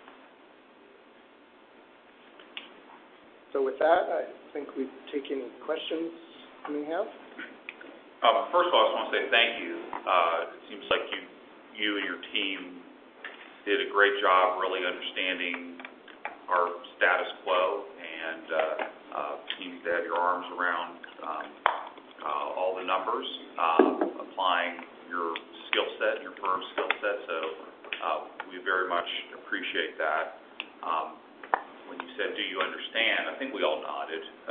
So with that, I think we take any questions you may have. Um, first of all, I just want to say thank you. Uh, it seems like you, you and your team did a great job really understanding our status quo, and uh, uh, seems to have your arms around um, uh, all the numbers, um, applying your skill set, your firm's skill set. So uh, we very much appreciate that. Um, when you said, "Do you understand?" I think we all nodded. Uh,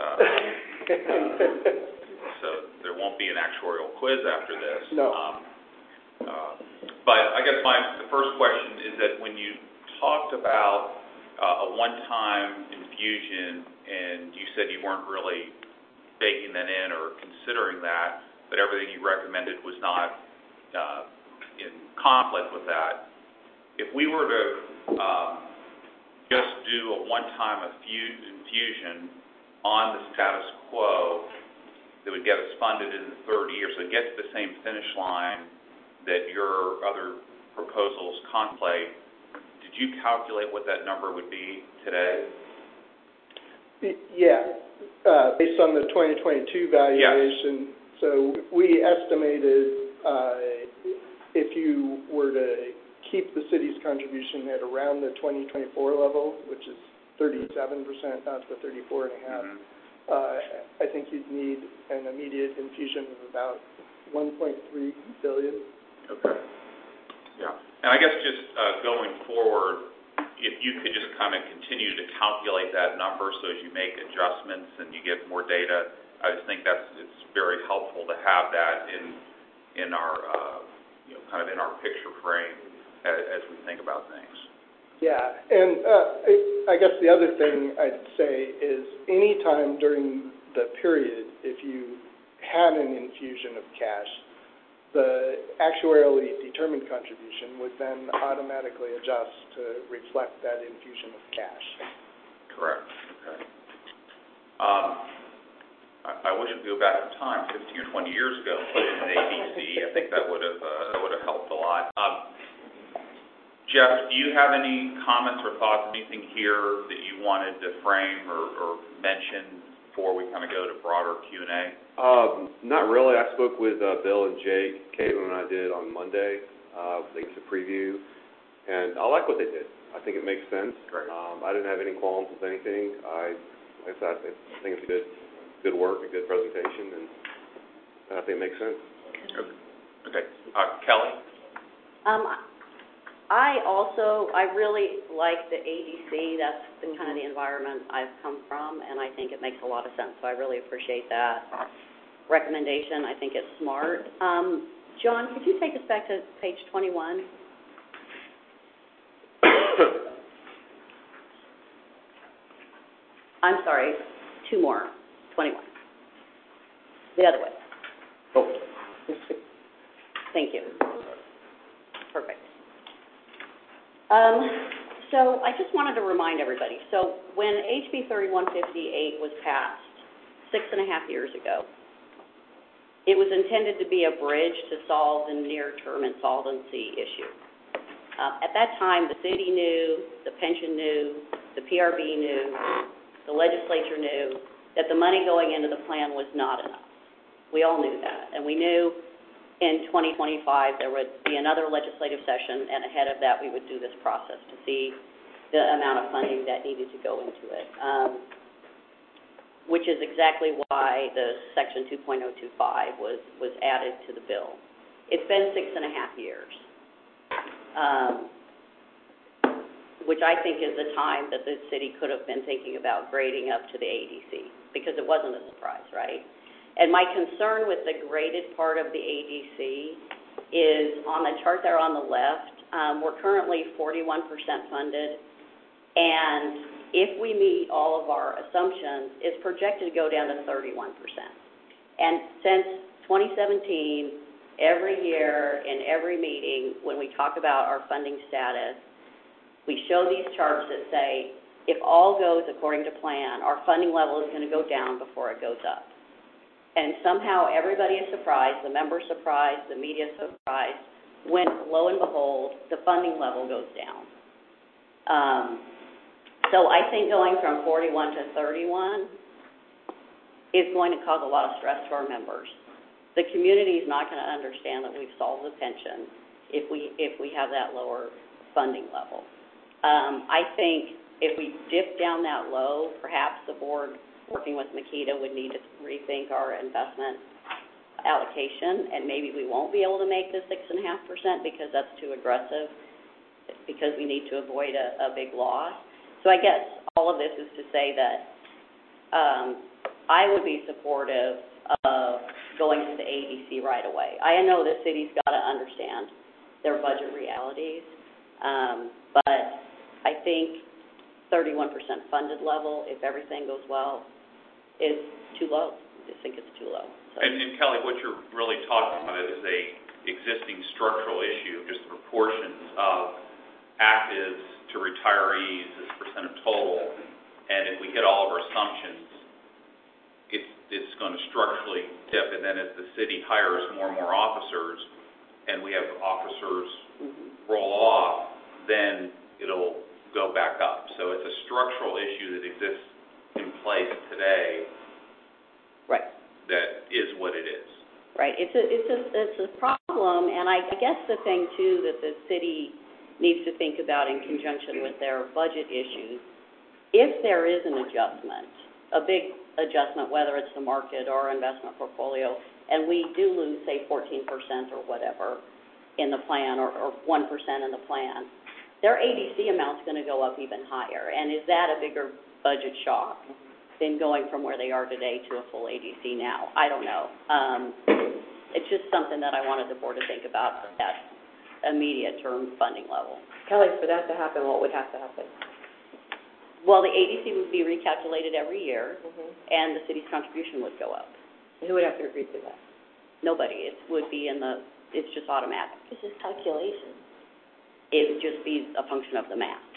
uh, So there won't be an actuarial quiz after this. No. Um, uh, but I guess my the first question is that when you talked about uh, a one-time infusion, and you said you weren't really baking that in or considering that, but everything you recommended was not uh, in conflict with that. If we were to um, just do a one-time infusion on the status quo, that would get us funded in the third year, so it gets to the same finish line that your other proposals contemplate. Did you calculate what that number would be today? Yeah, uh, based on the twenty twenty-two valuation. Yes. So we estimated uh, if you were to keep the city's contribution at around the twenty twenty-four level, which is thirty-seven percent, not the thirty-four and a half. Mm-hmm. Uh, I think you'd need an immediate infusion of about one point three billion dollars. Okay. Yeah. And I guess just uh, going forward, if you could just kind of continue to calculate that number so as you make adjustments and you get more data, I just think that's it's very helpful to have that in in our uh, you know kind of in our picture frame as, as we think about things. Yeah, and uh, I guess the other thing I'd say is any time during the period, if you had an infusion of cash, the actuarially determined contribution would then automatically adjust to reflect that infusion of cash. Correct. Okay. Um, I, I wish we could go back in time, fifteen or twenty years ago, put in an A B C. I think that would have uh, that would have helped a lot. Um, Jeff, do you have any comments or thoughts, anything here that you wanted to frame or, or mention before we kind of go to broader Q and A? Um, not really. I spoke with uh, Bill and Jake, Caitlin and I did on Monday. Uh, I think it's a preview, and I like what they did. I think it makes sense. Great. Um, I didn't have any qualms with anything. I, like I said, I think I think it's a good, good work, a good presentation, and I think it makes sense. Okay. Uh, Kelly? Um, I also, I really like the A D C. That's the kind of the environment I've come from, and I think it makes a lot of sense. So I really appreciate that recommendation. I think it's smart. Um, John, could you take us back to page twenty-one? I'm sorry, two more, twenty-one. The other way. Oh. Thank you. Perfect. Um, so I just wanted to remind everybody, so when H B thirty-one fifty-eight was passed six and a half years ago, it was intended to be a bridge to solve the near-term insolvency issue. Uh, at that time, the city knew, the pension knew, the P R B knew, the legislature knew that the money going into the plan was not enough. We all knew that, and we knew in twenty twenty-five there would be another legislative session, and ahead of that we would do this process to see the amount of funding that needed to go into it, um, which is exactly why the Section two point oh two five was, was added to the bill. It's been six and a half years, um, which I think is the time that the city could have been thinking about grading up to the A D C, because it wasn't a surprise, right? And my concern with the graded part of the A D C is on the chart there on the left, um, we're currently forty-one percent funded, and if we meet all of our assumptions, it's projected to go down to thirty-one percent. And since twenty seventeen, every year in every meeting, when we talk about our funding status, we show these charts that say, if all goes according to plan, our funding level is going to go down before it goes up. And somehow everybody is surprised, the members surprised, the media is surprised, when, lo and behold, the funding level goes down. Um, so I think going from forty-one to thirty-one is going to cause a lot of stress to our members. The community is not going to understand that we've solved the pension if we, if we have that lower funding level. Um, I think if we dip down that low, perhaps the board, working with Makita, would need to rethink our investment allocation, and maybe we won't be able to make the six and a half percent because that's too aggressive, because we need to avoid a, a big loss. So I guess all of this is to say that um, I would be supportive of going to the A D C right away. I know the city's got to understand their budget realities, um, but I think thirty-one percent funded level, if everything goes well, is too low. I just think it's too low. So. And, and Kelly, what you're really talking about is a existing structural issue, just the proportions of actives to retirees as a percent of total, and if we hit all of our assumptions, it's, it's going to structurally dip, and then as the city hires more and more officers, and we have officers mm-hmm. roll off, then it'll go back up. So it's a structural issue that exists in place today. Right. That is what it is. Right. It's a it's a it's a problem, and I guess the thing too that the city needs to think about in conjunction with their budget issues, if there is an adjustment, a big adjustment, whether it's the market or investment portfolio, and we do lose say fourteen percent or whatever in the plan, or, or one percent in the plan, their A D C amount's going to go up even higher. And is that a bigger budget shock than going from where they are today to a full A D C now? I don't know. Um, it's just something that I wanted the board to think about at that immediate term funding level. Kelly, for that to happen, what would have to happen? Well, the A D C would be recalculated every year, mm-hmm. and the city's contribution would go up. And who would have to agree to that? Nobody. It would be in the, it's just automatic. This is calculation. It would just be a function of the math.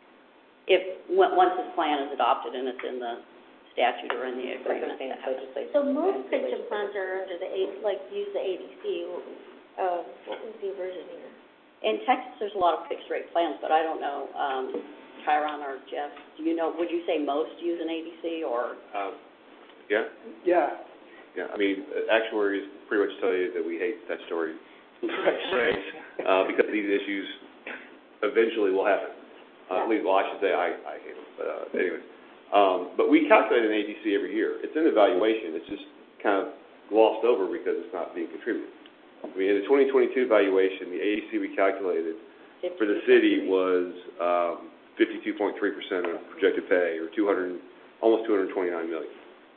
If, once this plan is adopted and it's in the statute or in the agreement. So most pension plans are under the, A- like, use the A D C. Uh, what was the version here? In Texas, there's a lot of fixed rate plans, but I don't know, um, Chiron or Jeff, do you know, would you say most use an A D C or? Um, yeah. Yeah. Yeah. I mean, actuaries pretty much tell you that we hate statutory rates uh, because these issues eventually will happen. Uh, at least, well, I should say I, I hate them, but uh, anyways. Um, but we calculate an A D C every year. It's in the valuation. It's just kind of glossed over because it's not being contributed. I mean, in the twenty twenty-two valuation, the A D C we calculated for the city was um, fifty-two point three percent of projected pay, or two hundred, almost two hundred twenty-nine million.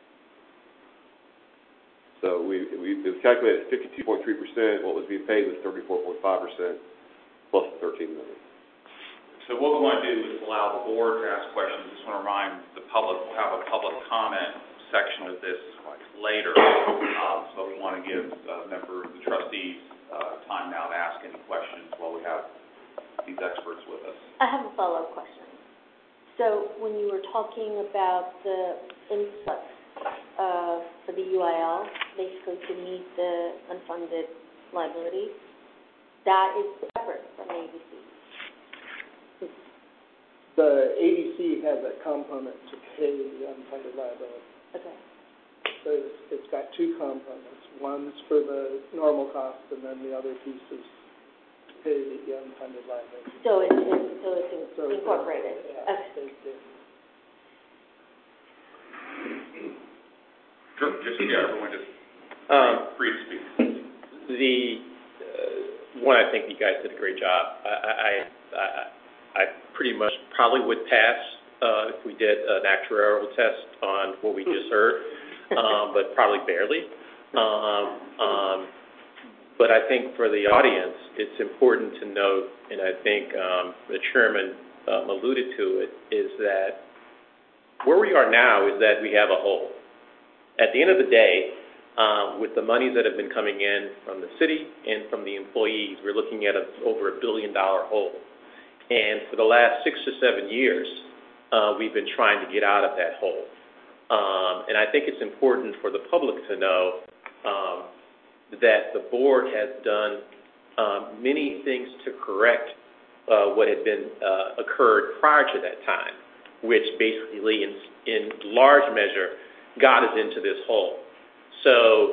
So we, we it was calculated at fifty-two point three percent. What was being paid was thirty-four point five percent plus the thirteen million. So what we want to do is allow the board to ask questions. Just want to remind the public, we'll have a public comment section of this later. Um, so we want to give a member of the trustees uh, time now to ask any questions while we have these experts with us. I have a follow-up question. So when you were talking about the influx uh, for the U I L, basically to meet the unfunded liability, that is separate from A D C. The A D C has a component to pay the unfunded liability. Okay. So it's, it's got two components. One's for the normal cost, and then the other piece is to pay the unfunded liability. So it's, it's so it's in, So it's incorporated. Yeah, Okay. baked in. Sure, just, yeah, everyone just Um, free to speak. the uh, one, I think you guys did a great job. I, I, I, I pretty much probably would pass uh, if we did an actuarial test on what we just heard, um, but probably barely. Um, um, but I think for the audience, it's important to note, and I think um, the chairman um, alluded to it, is that where we are now is that we have a hole. At the end of the day, Um, with the monies that have been coming in from the city and from the employees, we're looking at a, over a billion dollar hole. And for the last six to seven years, uh, we've been trying to get out of that hole. Um, and I think it's important for the public to know um, that the board has done um, many things to correct uh, what had been uh, occurred prior to that time, which basically in, in large measure got us into this hole. So,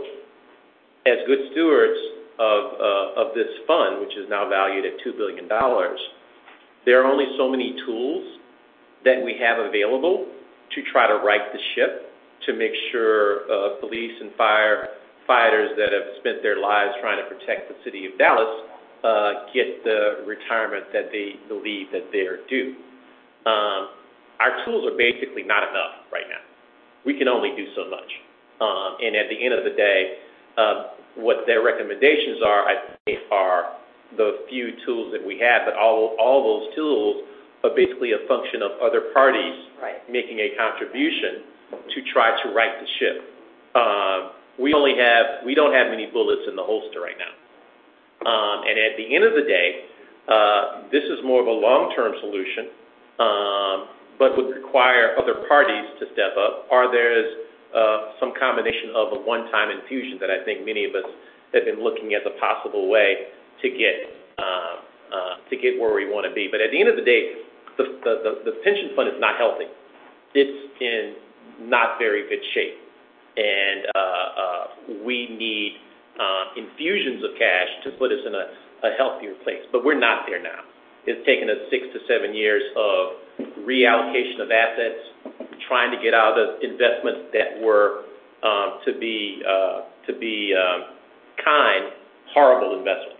as good stewards of uh, of this fund, which is now valued at two billion dollars, there are only so many tools that we have available to try to right the ship, to make sure uh, police and firefighters that have spent their lives trying to protect the city of Dallas uh, get the retirement that they believe that they are due. Um, our tools are basically not enough right now. We can only do so much. Um, and at the end of the day, uh, what their recommendations are, I think, are the few tools that we have, but all all those tools are basically a function of other parties Right. making a contribution to try to right the ship. Um, we only have, we don't have many bullets in the holster right now. Um, and at the end of the day, uh, this is more of a long-term solution, um, but would require other parties to step up, or there's Uh, some combination of a one-time infusion that I think many of us have been looking as a possible way to get uh, uh, to get where we want to be. But at the end of the day, the, the, the, the pension fund is not healthy. It's in not very good shape, and uh, uh, we need uh, infusions of cash to put us in a, a healthier place. But we're not there now. It's taken us six to seven years of reallocation of assets, trying to get out of investments that were um, to be uh, to be um, kind, horrible investments.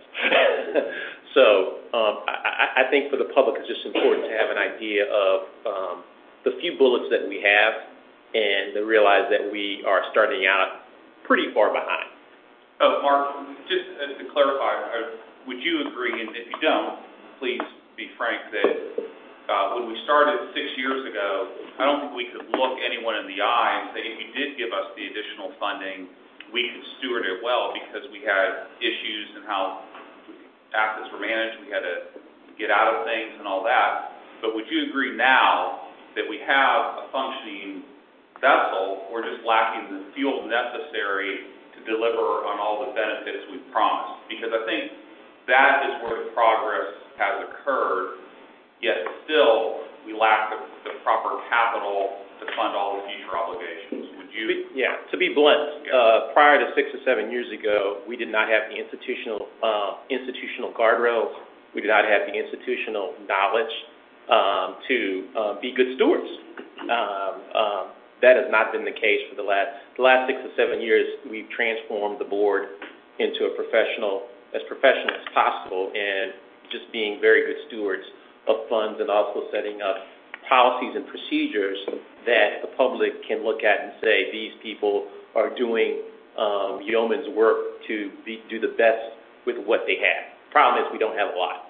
so um, I, I think for the public, it's just important to have an idea of um, the few bullets that we have, and to realize that we are starting out pretty far behind. Oh, Mark, just uh, to clarify, uh, would you agree? And if you don't, please be frank that. Uh, when we started six years ago, I don't think we could look anyone in the eye and say, if you did give us the additional funding, we could steward it well, because we had issues in how assets were managed, we had to get out of things and all that. But would you agree now that we have a functioning vessel, we're just lacking the fuel necessary to deliver on all the benefits we've promised? Because I think that is where the progress has occurred. Yet still, we lack the, the proper capital to fund all the future obligations. Would you? To be, yeah, to be blunt, uh, prior to six or seven years ago, we did not have the institutional uh, institutional guardrails. We did not have the institutional knowledge um, to uh, be good stewards. Um, um, that has not been the case for the last the last six or seven years. We've transformed the board into a professional, as professional as possible, and just being very good stewards of funds, and also setting up policies and procedures that the public can look at and say, these people are doing um, yeoman's work to be, do the best with what they have. Problem is, we don't have a lot.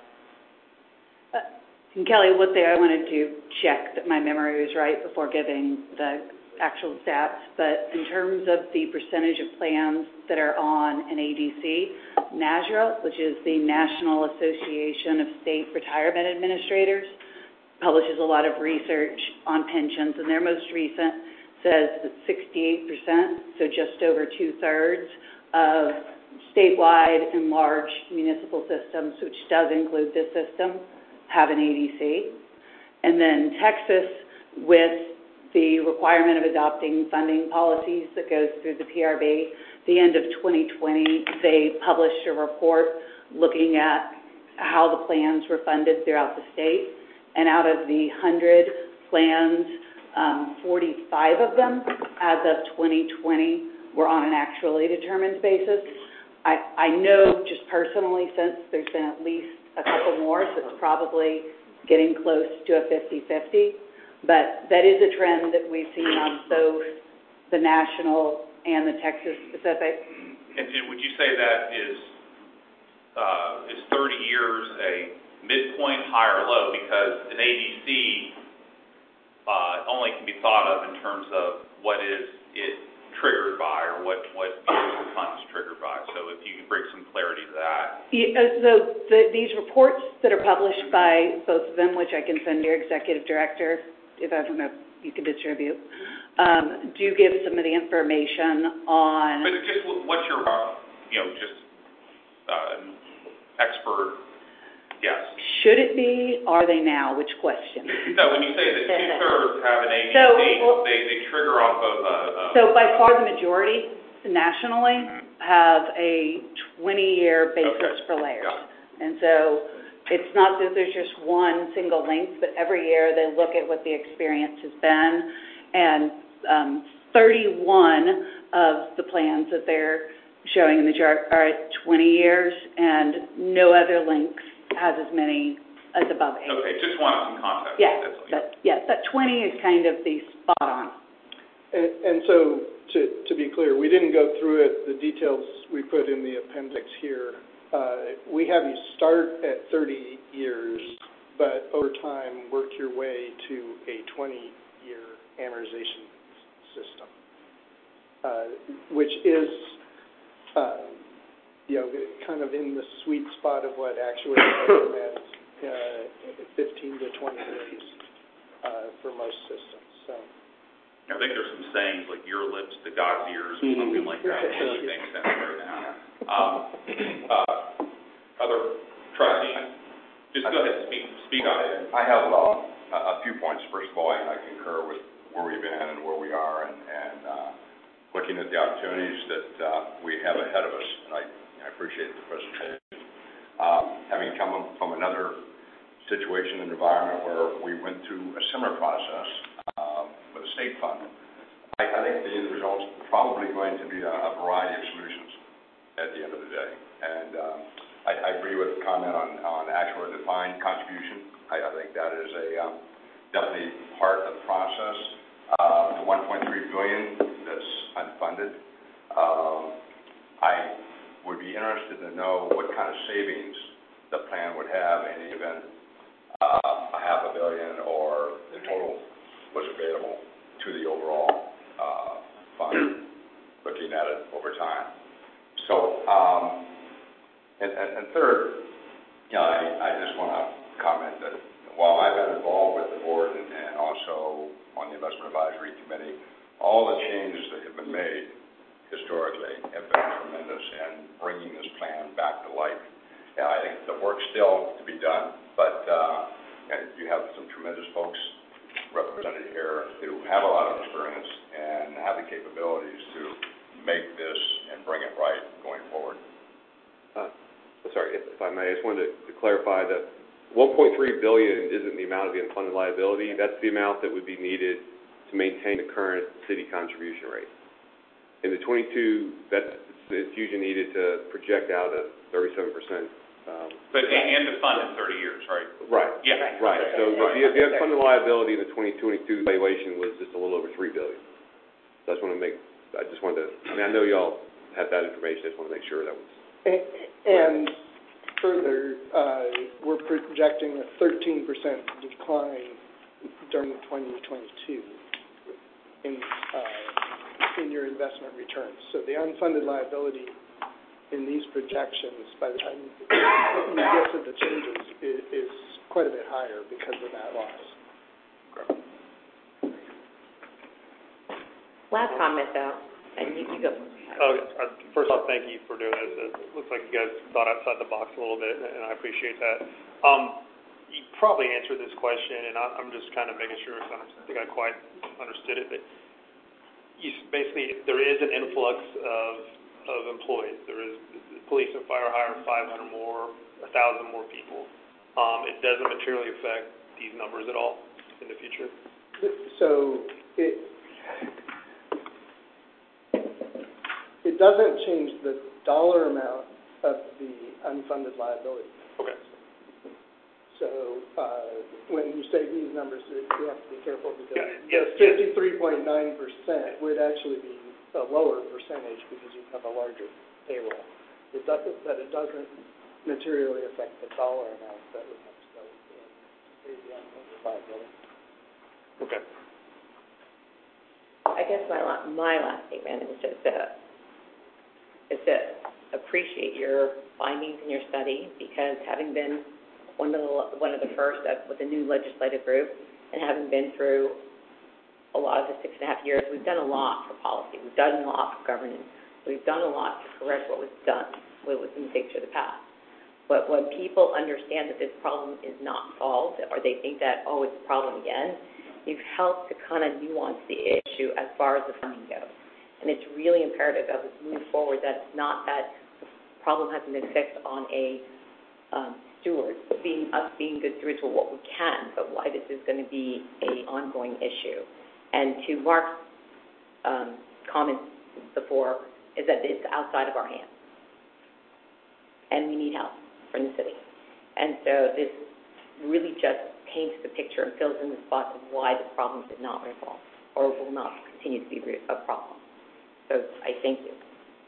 Uh, and Kelly, one thing I wanted to check that my memory was right before giving the actual stats, but in terms of the percentage of plans that are on an A D C, NASRA, which is the National Association of State Retirement Administrators, publishes a lot of research on pensions, and their most recent says that sixty-eight percent, so just over two-thirds of statewide and large municipal systems, which does include this system, have an A D C. And then Texas, with the requirement of adopting funding policies that goes through the P R B, the end of twenty twenty, they published a report looking at how the plans were funded throughout the state. And out of the one hundred plans, um, forty-five of them, as of twenty twenty, were on an actually determined basis. I, I know just personally, since there's been at least a couple more, so it's probably getting close to a fifty-fifty. But that is a trend that we've seen on both the national and the Texas specific. And, and would you say that is uh, is thirty years a midpoint, high or low? Because an A D C uh, only can be thought of in terms of what is it triggered by, or what what years the fund is triggered by. So if you could bring some clarity to that. Yeah, so the, these reports that are published by both of them, which I can send your executive director, if I don't know if you can distribute, um, do give some of the information on. But just what's your, uh, you know, just uh, expert guess? Should it be? Are they now? Which question? No, when you say that two-thirds have an A D C, so, well, they, they trigger off of a... a so by far the majority nationally mm-hmm. have a twenty-year basis okay. for layers. Yeah. And so it's not that there's just one single length, but every year they look at what the experience has been. And um, thirty-one of the plans that they're showing in the chart are at twenty years, and no other length has as many as above eight. Okay, just wanted some context. Yeah, That's but yeah, that twenty is kind of the spot on. And, and so, to, to be clear, we didn't go through it, the details we put in the appendix here. Uh, we have you start at thirty years, but over time work your way to a twenty-year amortization system, uh, which is, uh, you know, kind of in the sweet spot of what actuaries recommend, uh, fifteen to twenty years uh, for most systems. So. I think there's some sayings like your lips to God's ears or something like that. It really makes sense right now. Um, uh, other trustees, just go ahead and speak, speak on it. I have uh, a few points. First of all, I, I concur with where we've been and where we are, and, and uh, looking at the opportunities that uh, we have ahead of us. And I, I appreciate the presentation. Uh, having come from another situation and environment where we went through a similar process uh, with a state fund, I, I think the end result is probably going to be a, a variety of solutions at the end of the day. And uh, I, I agree with the comment on, on actual defined contribution. I, I think that is a um, definitely part of the process. Uh, the one point three billion dollars that's unfunded. Um, I would be interested to know what kind of savings the plan would have in the event uh, a half a billion or the total was available to the overall uh, fund, looking at it over time. So, um, and, and, and third, you know, I, I just want to comment that while I've been involved with the board and, and also on the Investment Advisory Committee, all the changes that have been made historically have been tremendous in bringing this plan back to life. And I think the work's still to be done, but uh, and you have some tremendous folks represented here who have a lot of experience and have the capabilities to make this and bring it right going forward. Uh, sorry, if, if I may, I just wanted to, to clarify that one point three billion dollars isn't the amount of the unfunded liability. That's the amount that would be needed to maintain the current city contribution rate. In the twenty-two, that's the infusion needed to project out a thirty-seven percent. Um, but, and to fund in thirty years, right? Right. Yeah. Right. So the, the unfunded liability in the twenty twenty-two valuation was just a little over three billion dollars. So I just want to make, I just wanted to, I mean, I know y'all have that information. I just want to make sure that was. And, and further, uh, we're projecting a thirteen percent decline during twenty twenty-two in, uh, in your investment returns. So the unfunded liability in these projections, by the time you get to the changes, is, is quite a bit higher because of that loss. Last comment, though, and you, you go. Uh, first off, thank you for doing this. It looks like you guys thought outside the box a little bit, and I appreciate that. Um, you probably answered this question, and I, I'm just kind of making sure, because I don't think I quite understood it, but you basically, there is an influx of, of employees. There is, police and fire hire five hundred more, one thousand more people. Um, it doesn't materially affect these numbers at all in the future? So it, it doesn't change the dollar amount of the unfunded liability. Okay. So uh, when you say these numbers, you have to be careful because yeah, yes, fifty-three point nine percent would actually be a lower percentage because you have a larger payroll. It doesn't, but it doesn't materially affect the dollar amount that would have to go in to pay the unfunded liability. Okay. I guess my la- my last statement is just to is to appreciate your findings in your study, because having been one of the one of the first uh, with the new legislative group and having been through a lot of the six and a half years, we've done a lot for policy. We've done a lot for governance. We've done a lot to correct what was done, what was mistakes of the past. But when people understand that this problem is not solved, or they think that, oh, it's a problem again, you've helped to kind of nuance the issue as far as the funding goes. And it's really imperative as we move forward that it's not that the problem hasn't been fixed on a um, steward, being us being good stewards for what we can, but why this is going to be an ongoing issue. And to Mark's um, comments before, is that it's outside of our hands. And we need help from the city. And so this really just paints the picture and fills in the spots of why the problem did not resolve or will not continue to be a problem. So I thank you.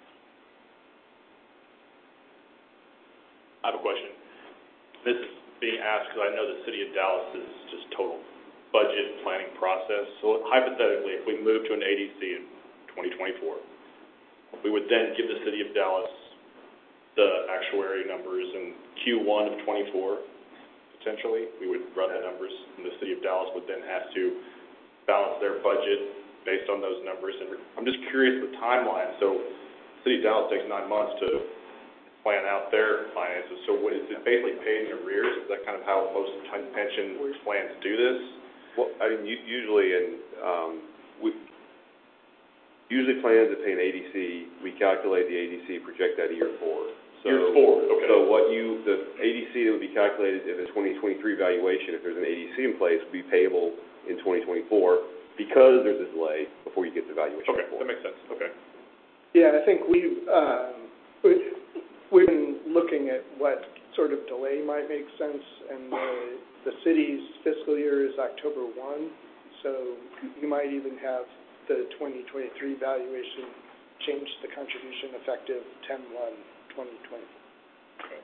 I have a question. This is being asked because I know the city of Dallas is just total budget planning process. So hypothetically, if we move to an A D C in twenty twenty-four, we would then give the city of Dallas the actuary numbers in Q one of twenty-four, potentially. We would run the numbers, and the city of Dallas would then have to balance their budget based on those numbers. And I'm just curious the timeline. So the city of Dallas takes nine months to plan out their finances. So what, is it basically paid in arrears? Is that kind of how most pension plans do this? Well, I mean, u- usually, and um, we usually plans that pay an A D C, we calculate the A D C, project that a year forward. So, year forward, okay. So what you, the A D C that would be calculated in the twenty twenty-three valuation, if there's an A D C in place, would be payable in twenty twenty-four because there's a delay before you get the valuation. Okay, report. that makes sense. Okay. Yeah, I think we've, um, we- we've been looking at what sort of delay might make sense, and the, the city's fiscal year is October first, so you might even have the twenty twenty-three valuation change the contribution effective ten one twenty twenty. Okay.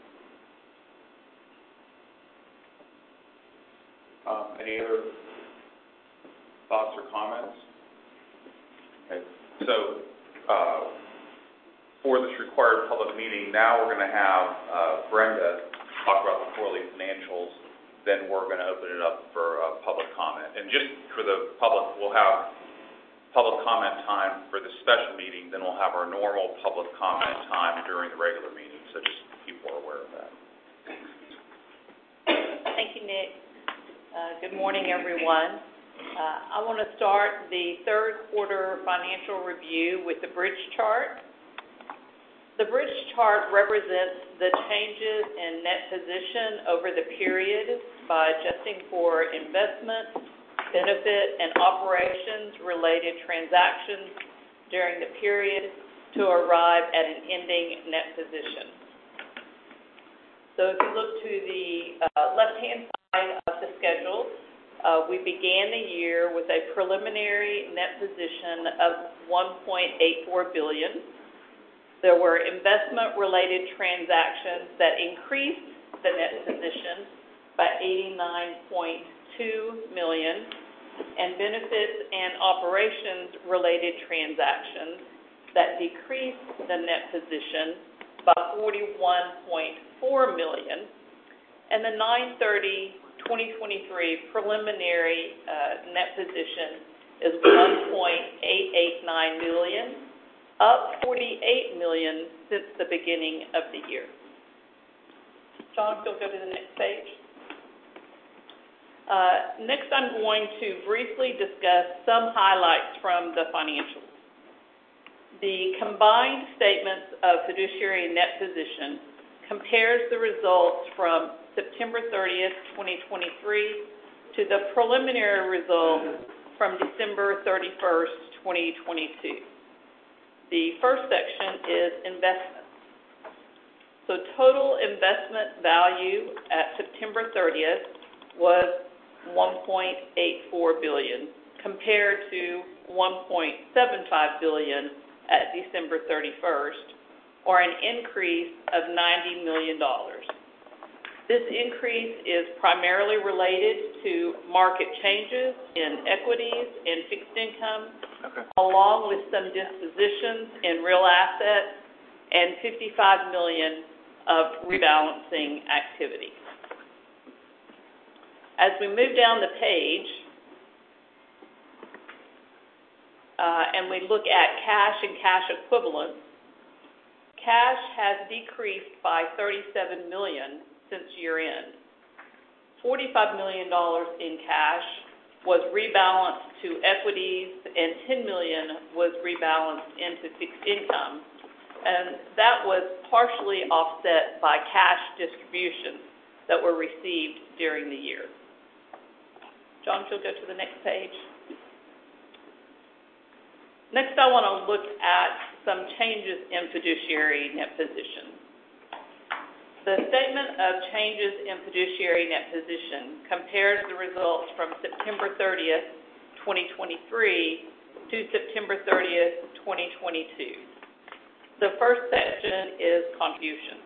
Um, any other thoughts or comments? Okay. So, uh, for this required public meeting, now we're going to have uh, Brenda talk about the quarterly financials. Then we're going to open it up for uh, public comment. And just for the public, we'll have public comment time for the special meeting. Then we'll have our normal public comment time during the regular meeting. So just people are aware of that. Thank you, Nick. Uh, good morning, everyone. Uh, I want to start the third quarter financial review with the bridge chart. The bridge chart represents the changes in net position over the period by adjusting for investment, benefit, and operations-related transactions during the period to arrive at an ending net position. So if you look to the uh, left-hand side of the schedule, uh, we began the year with a preliminary net position of one point eight four billion dollars. There were investment-related transactions that increased the net position by eighty-nine point two million dollars, and benefits and operations-related transactions that decreased the net position by forty-one point four million dollars, and the nine thirty twenty twenty-three preliminary uh, net position is one point eight eight nine million dollars, up forty-eight million dollars since the beginning of the year. John, if you'll go to the next page. Uh, next, I'm going to briefly discuss some highlights from the financials. The combined statements of fiduciary net position compares the results from September thirtieth, twenty twenty-three to the preliminary results from December thirty-first, twenty twenty-two. The first section is investments. So total investment value at September thirtieth was one point eight four billion dollars compared to one point seven five billion dollars at December thirty-first, or an increase of ninety million dollars. This increase is primarily related to market changes in equities and fixed income, okay, along with some dispositions in real assets and fifty-five million dollars of rebalancing activity. As we move down the page, uh, and we look at cash and cash equivalents, cash has decreased by thirty-seven million dollars since year-end. forty-five million dollars in cash was rebalanced to equities, and ten million dollars was rebalanced into fixed income, and that was partially offset by cash distributions that were received during the year. John, if you'll go to the next page. Next, I want to look at some changes in fiduciary net position. The statement of changes in fiduciary net position compares the results from September thirtieth, twenty twenty-three to September thirtieth, twenty twenty-two. The first section is contributions.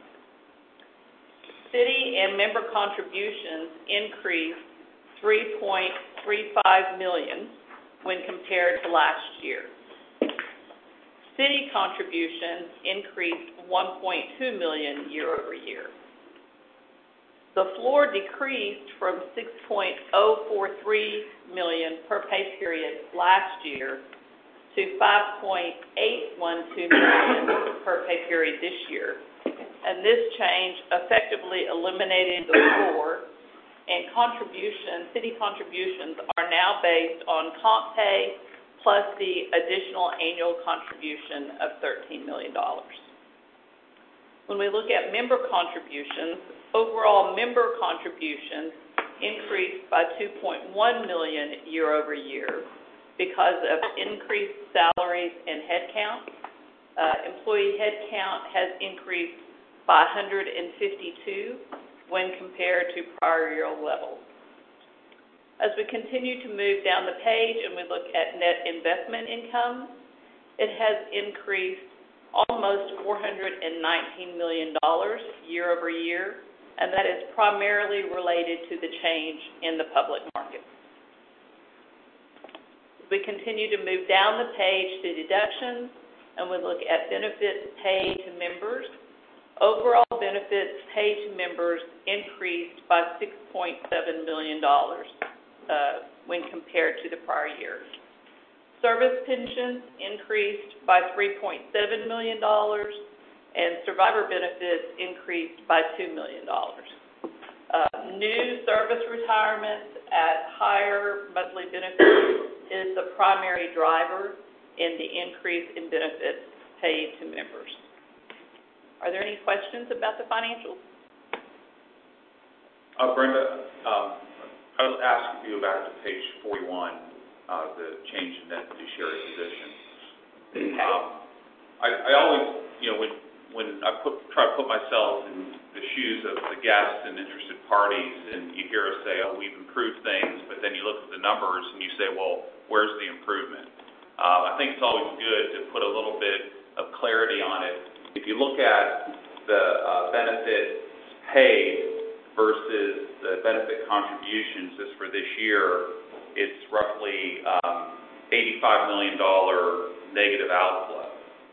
City and member contributions increased three point three five million dollars when compared to last year. City contributions increased one point two million dollars year over year. The floor decreased from six point oh four three million dollars per pay period last year to five point eight one two million dollars per pay period this year. And this change effectively eliminated the floor, and contributions, city contributions are now based on comp pay plus the additional annual contribution of thirteen million dollars. When we look at member contributions, overall member contributions increased by two point one million dollars year over year because of increased salaries and headcount. Uh, employee headcount has increased by one hundred fifty-two when compared to prior year levels. As we continue to move down the page and we look at net investment income, it has increased almost four hundred nineteen million dollars year over year, and that is primarily related to the change in the public market. We continue to move down the page to deductions, and we look at benefits paid to members. Overall benefits paid to members increased by six point seven million dollars uh, when compared to the prior year. Service pensions increased by three point seven million dollars, and survivor benefits increased by two million dollars. Uh, new service retirements at higher monthly benefits is the primary driver in the increase in benefits paid to members. Are there any questions about the financials? Uh, Brenda, um, I would ask you to go back to page forty-one, uh, the change in net fiduciary position. Um, I, I always, you know, when, when I put, try to put myself in the shoes of the guests and interested parties, and you hear us say, oh, we've improved things, but then you look at the numbers and you say, well, where's the improvement? Uh, I think it's always good to put a little bit of clarity on it. If you look at the uh, benefits paid versus the benefit contributions just for this year, it's roughly um, eighty-five million dollars negative outflow.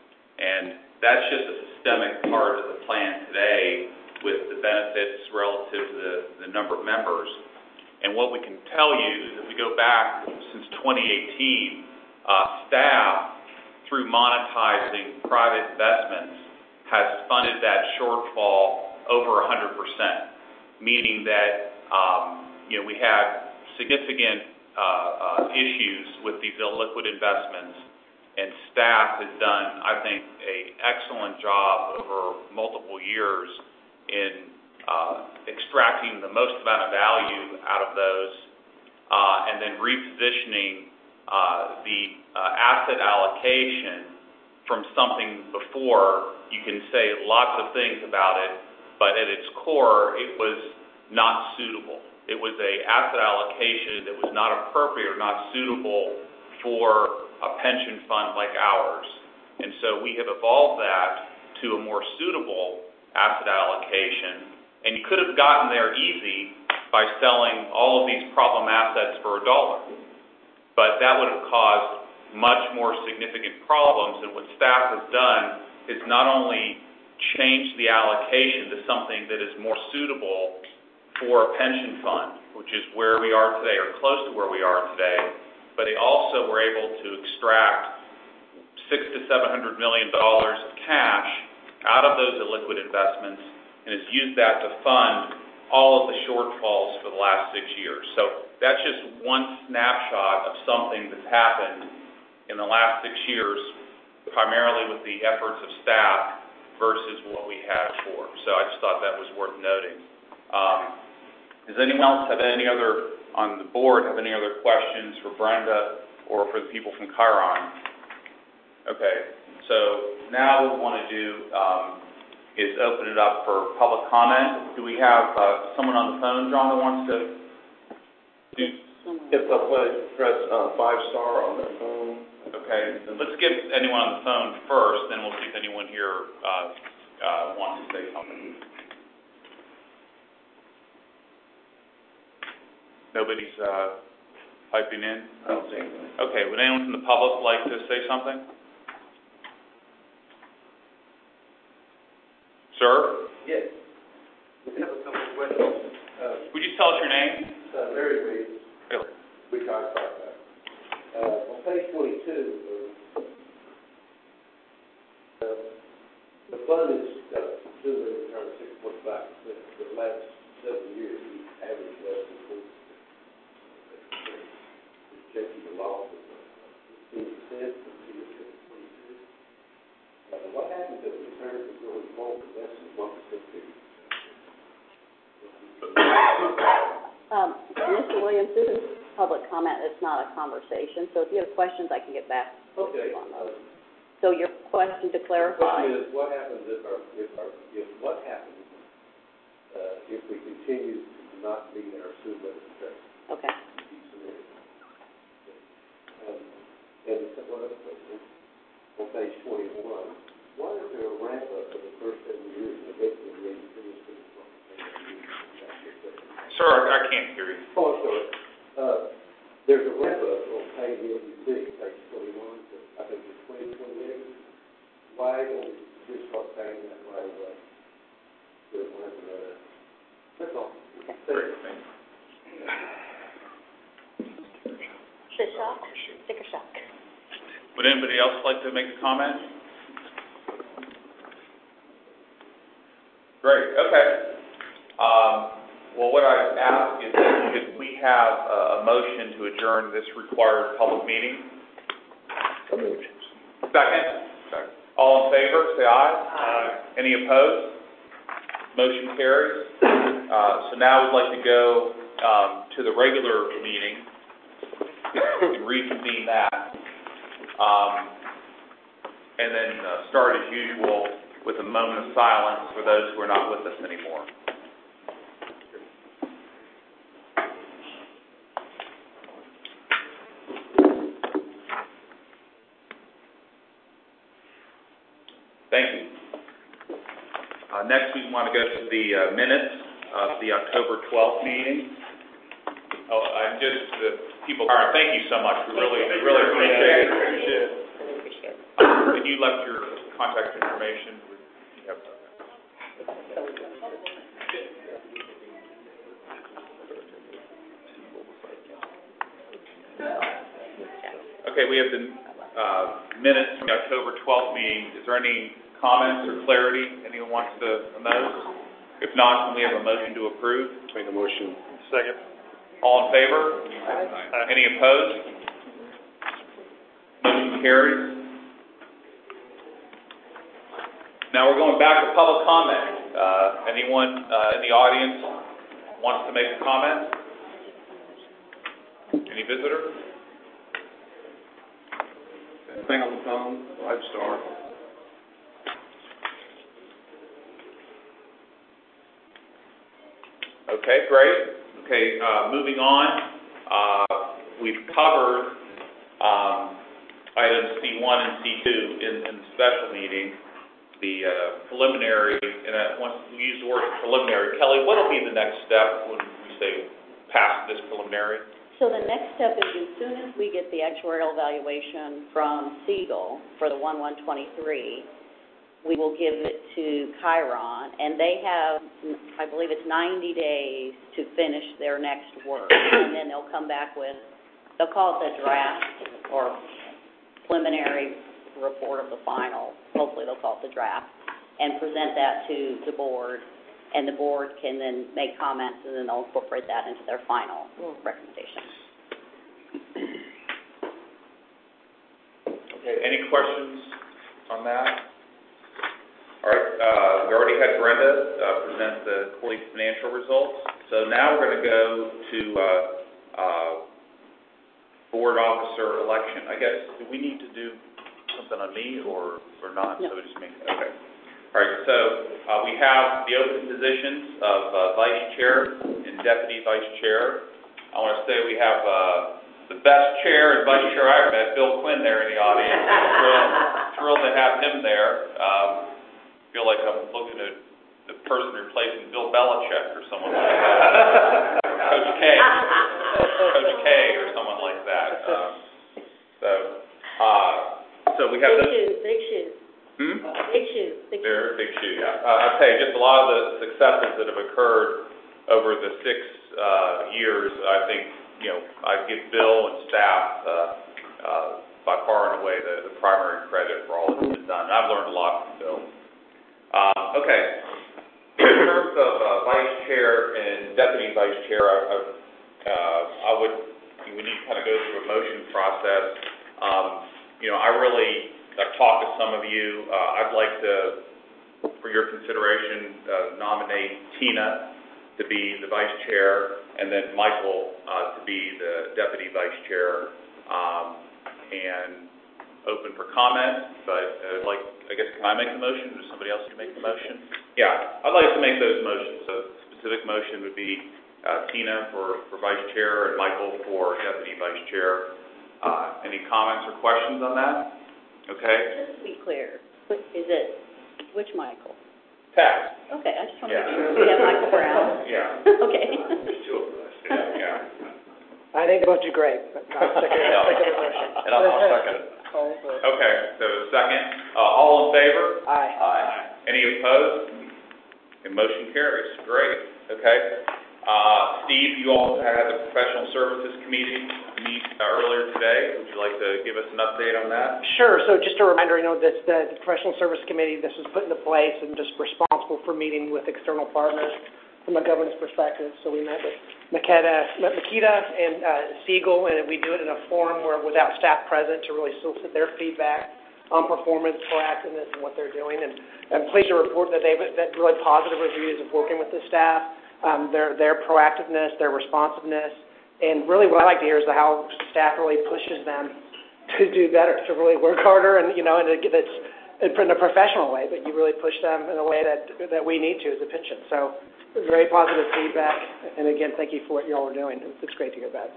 And that's just a systemic part of the plan today with the benefits relative to the, the number of members. And what we can tell you is if we go back since twenty eighteen, uh, staff, through monetizing private investments, has funded that shortfall over one hundred percent, meaning that um, you know, we had significant uh, uh, issues with these illiquid investments, and staff has done, I think, an excellent job over multiple years in uh, extracting the most amount of value out of those, uh, and then repositioning uh, the uh, asset allocation from something before. You can say lots of things about it, but at its core, it was not suitable. It was a asset allocation that was not appropriate or not suitable for a pension fund like ours. And so we have evolved that to a more suitable asset allocation, and you could have gotten there easy by selling all of these problem assets for a dollar. But that would have caused much more significant problems, and what staff has done is not only change the allocation to something that is more suitable for a pension fund, which is where we are today or close to where we are today, but they also were able to extract six to seven hundred million dollars of cash out of those illiquid investments and has used that to fund all of the shortfalls for the last six years. So that's just one snapshot of something that's happened in the last six years, primarily with the efforts of staff versus what we had before. So I just thought that was worth noting. Um, does anyone else have any other, on the board, have any other questions for Brenda or for the people from Chiron? Okay, so now what we want to do um, is open it up for public comment. Do we have uh, someone on the phone, John, that wants to do? If I press uh, five star on their phone. Okay, let's get anyone on the phone first, then we'll see if anyone here uh, uh, wants to say something. Nobody's uh, piping in? I don't see anything. Okay, would anyone from the public like to say something? Sir? Yes. We have a couple of questions. Uh, Would you tell us your name? uh, Larry Reed. Really? We talked about that. Uh, on page twenty-two, uh, the fund is, uh, still in return six point five percent. For the last seven years, we averaged less than four percent. Projecting the loss of fifteen percent from twenty-two. Uh, what happens if the returns are going forward less than one percent figure? Um, Mister Williams, this is public comment, it's not a conversation, so if you have questions, I can get back Okay. on those. So your question to clarify? Question is, what happens if our, if our, if, what happens, uh, if we continue to not meet our sewer levy threshold? Okay. Um, and a couple other questions. On page twenty-one, why is there a ramp up for the first seven years and eventually the eighty-three is for the Sir, I can't hear you. Oh, sorry. Uh, there's a ramp up on page L U C, page twenty-one, to, I think it's twenty twenty-eight. Why don't we just start paying that right away? So it won't have another. That's all. Okay. Great, thanks. The shock, sticker shock. Would anybody else like to make a comment? Great, okay. Um, well, what I ask is, could we have a, a motion to adjourn this required public meeting? Second? Second. All All in favor, say aye. Aye. Any opposed? Motion carries. Uh, so now we'd like to go um, to the regular meeting and reconvene that. Um, and then uh, start as usual with a moment of silence for those who are not with us anymore. Thank you. Uh, next, we want to go to the uh, minutes of the October twelfth meeting. Oh, I'm just, the people, all right, thank you so much. We really, we really appreciate it. Um, and you left your contact information. Yep. Okay, we have the uh, minutes from the October twelfth meeting. Is there any comments or clarity anyone wants to on those? If not, then we have a motion to approve. Make the motion. Second. All in favor? Aye. Any opposed? Motion carries. Now we're going back to public comment. Uh, anyone uh, in the audience wants to make a comment? Any visitor? Thing on the phone, five star. Okay, great. Okay, uh, moving on. Uh, we've covered um, items C one and C two in, in the special meeting. The uh, preliminary, and I, once we use the word preliminary, Kelly, what will be the next step when we say pass this preliminary? So the next step is as soon as we get the actuarial evaluation from Siegel for the one one twenty-three, we will give it to Chiron, and they have, I believe it's ninety days to finish their next work, and then they'll come back with, they'll call it the draft or preliminary report of the final. Hopefully they'll call it the draft, and present that to the board, and the board can then make comments, and then they'll incorporate that into their final recommendation. Okay, any questions on that? All right, uh, we already had Brenda uh, present the quarterly financial results. So now we're going to go to uh, uh, board officer election. I guess, do we need to do something on me or, or not? No. So just me. Okay. All right, so uh, we have the open positions of uh, vice chair and deputy vice chair. I want to say we have uh, the best chair and vice chair I've met, Bill Quinn, there in the audience. I'm thrilled, thrilled to have him there. Um, I feel like I'm looking at the person replacing Bill Belichick or someone like that. Coach K. Coach K or someone like that. Um, so, uh, so we have Big this. shoes, big shoes. Hmm? Big shoes, big shoes. They're big shoes, yeah. Uh, I'll tell you, just a lot of the successes that have occurred over the six uh, years, I think, you know, I give Bill and staff uh, uh, by far and away the, the primary credit for all that's been done. And I've learned a lot from Bill. Um, okay. In terms of uh, vice chair and deputy vice chair, I, I, uh, I would, we need to kind of go through a motion process. Um, you know, I really, I've talked to some of you. Uh, I'd like to, for your consideration, uh, nominate Tina to be the vice chair, and then Michael uh, to be the deputy vice chair, um, and open for comment. But uh, like, I guess, can I make the motion, or does somebody else can make the motion? Yeah, I'd like to make those motions. So the specific motion would be uh, Tina for, for vice chair and Michael for deputy vice chair. Uh, any comments or questions on that? Okay. Just to be clear, is it, which Michael? Pat. Okay, I just want to Yeah. make sure we have Michael Brown. Yeah. Okay. There's two of us. Yeah, yeah. I think the vote is great, but I'll second, I'll second the motion. And I'll, I'll second it. Okay, so second, uh, all in favor? Aye. Aye. Any opposed? And motion carries. Great. Okay. Uh, Steve, you all had the professional services committee meet uh, earlier today. Would you like to give us an update on that? Sure. So just a reminder, you know, this, the, the professional service committee, this was put into place and just responsible for meeting with external partners from a governance perspective. So we met with Makeda, Makeda and uh, Siegel, and we do it in a forum where without staff present to really solicit their feedback on performance, proactiveness, and what they're doing. And I'm pleased to report that they've that really positive reviews of working with the staff, um, their their proactiveness, their responsiveness, and really what I like to hear is how staff really pushes them to do better, to really work harder, and you know, and to get it's in a professional way, but you really push them in a way that that we need to as a pension. So very positive feedback, and again, thank you for what you all are doing. It's great to hear that.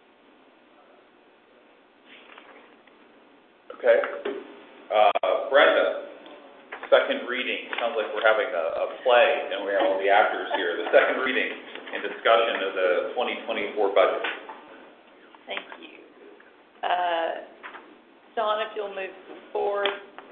Okay. Uh, Brenda, second reading. Sounds like we're having a, a play, and we have all the actors here. The second reading and discussion of the twenty twenty-four budget. Thank you. Uh, John, if you'll move forward.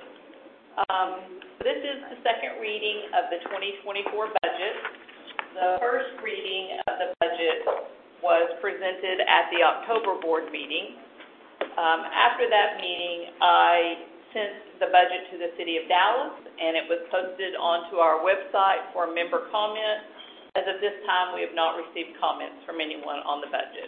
Um, this is the second reading of the twenty twenty-four budget. The first reading of the budget was presented at the October board meeting. Um, after that meeting, I sent the budget to the City of Dallas, and it was posted onto our website for member comment. As of this time, we have not received comments from anyone on the budget.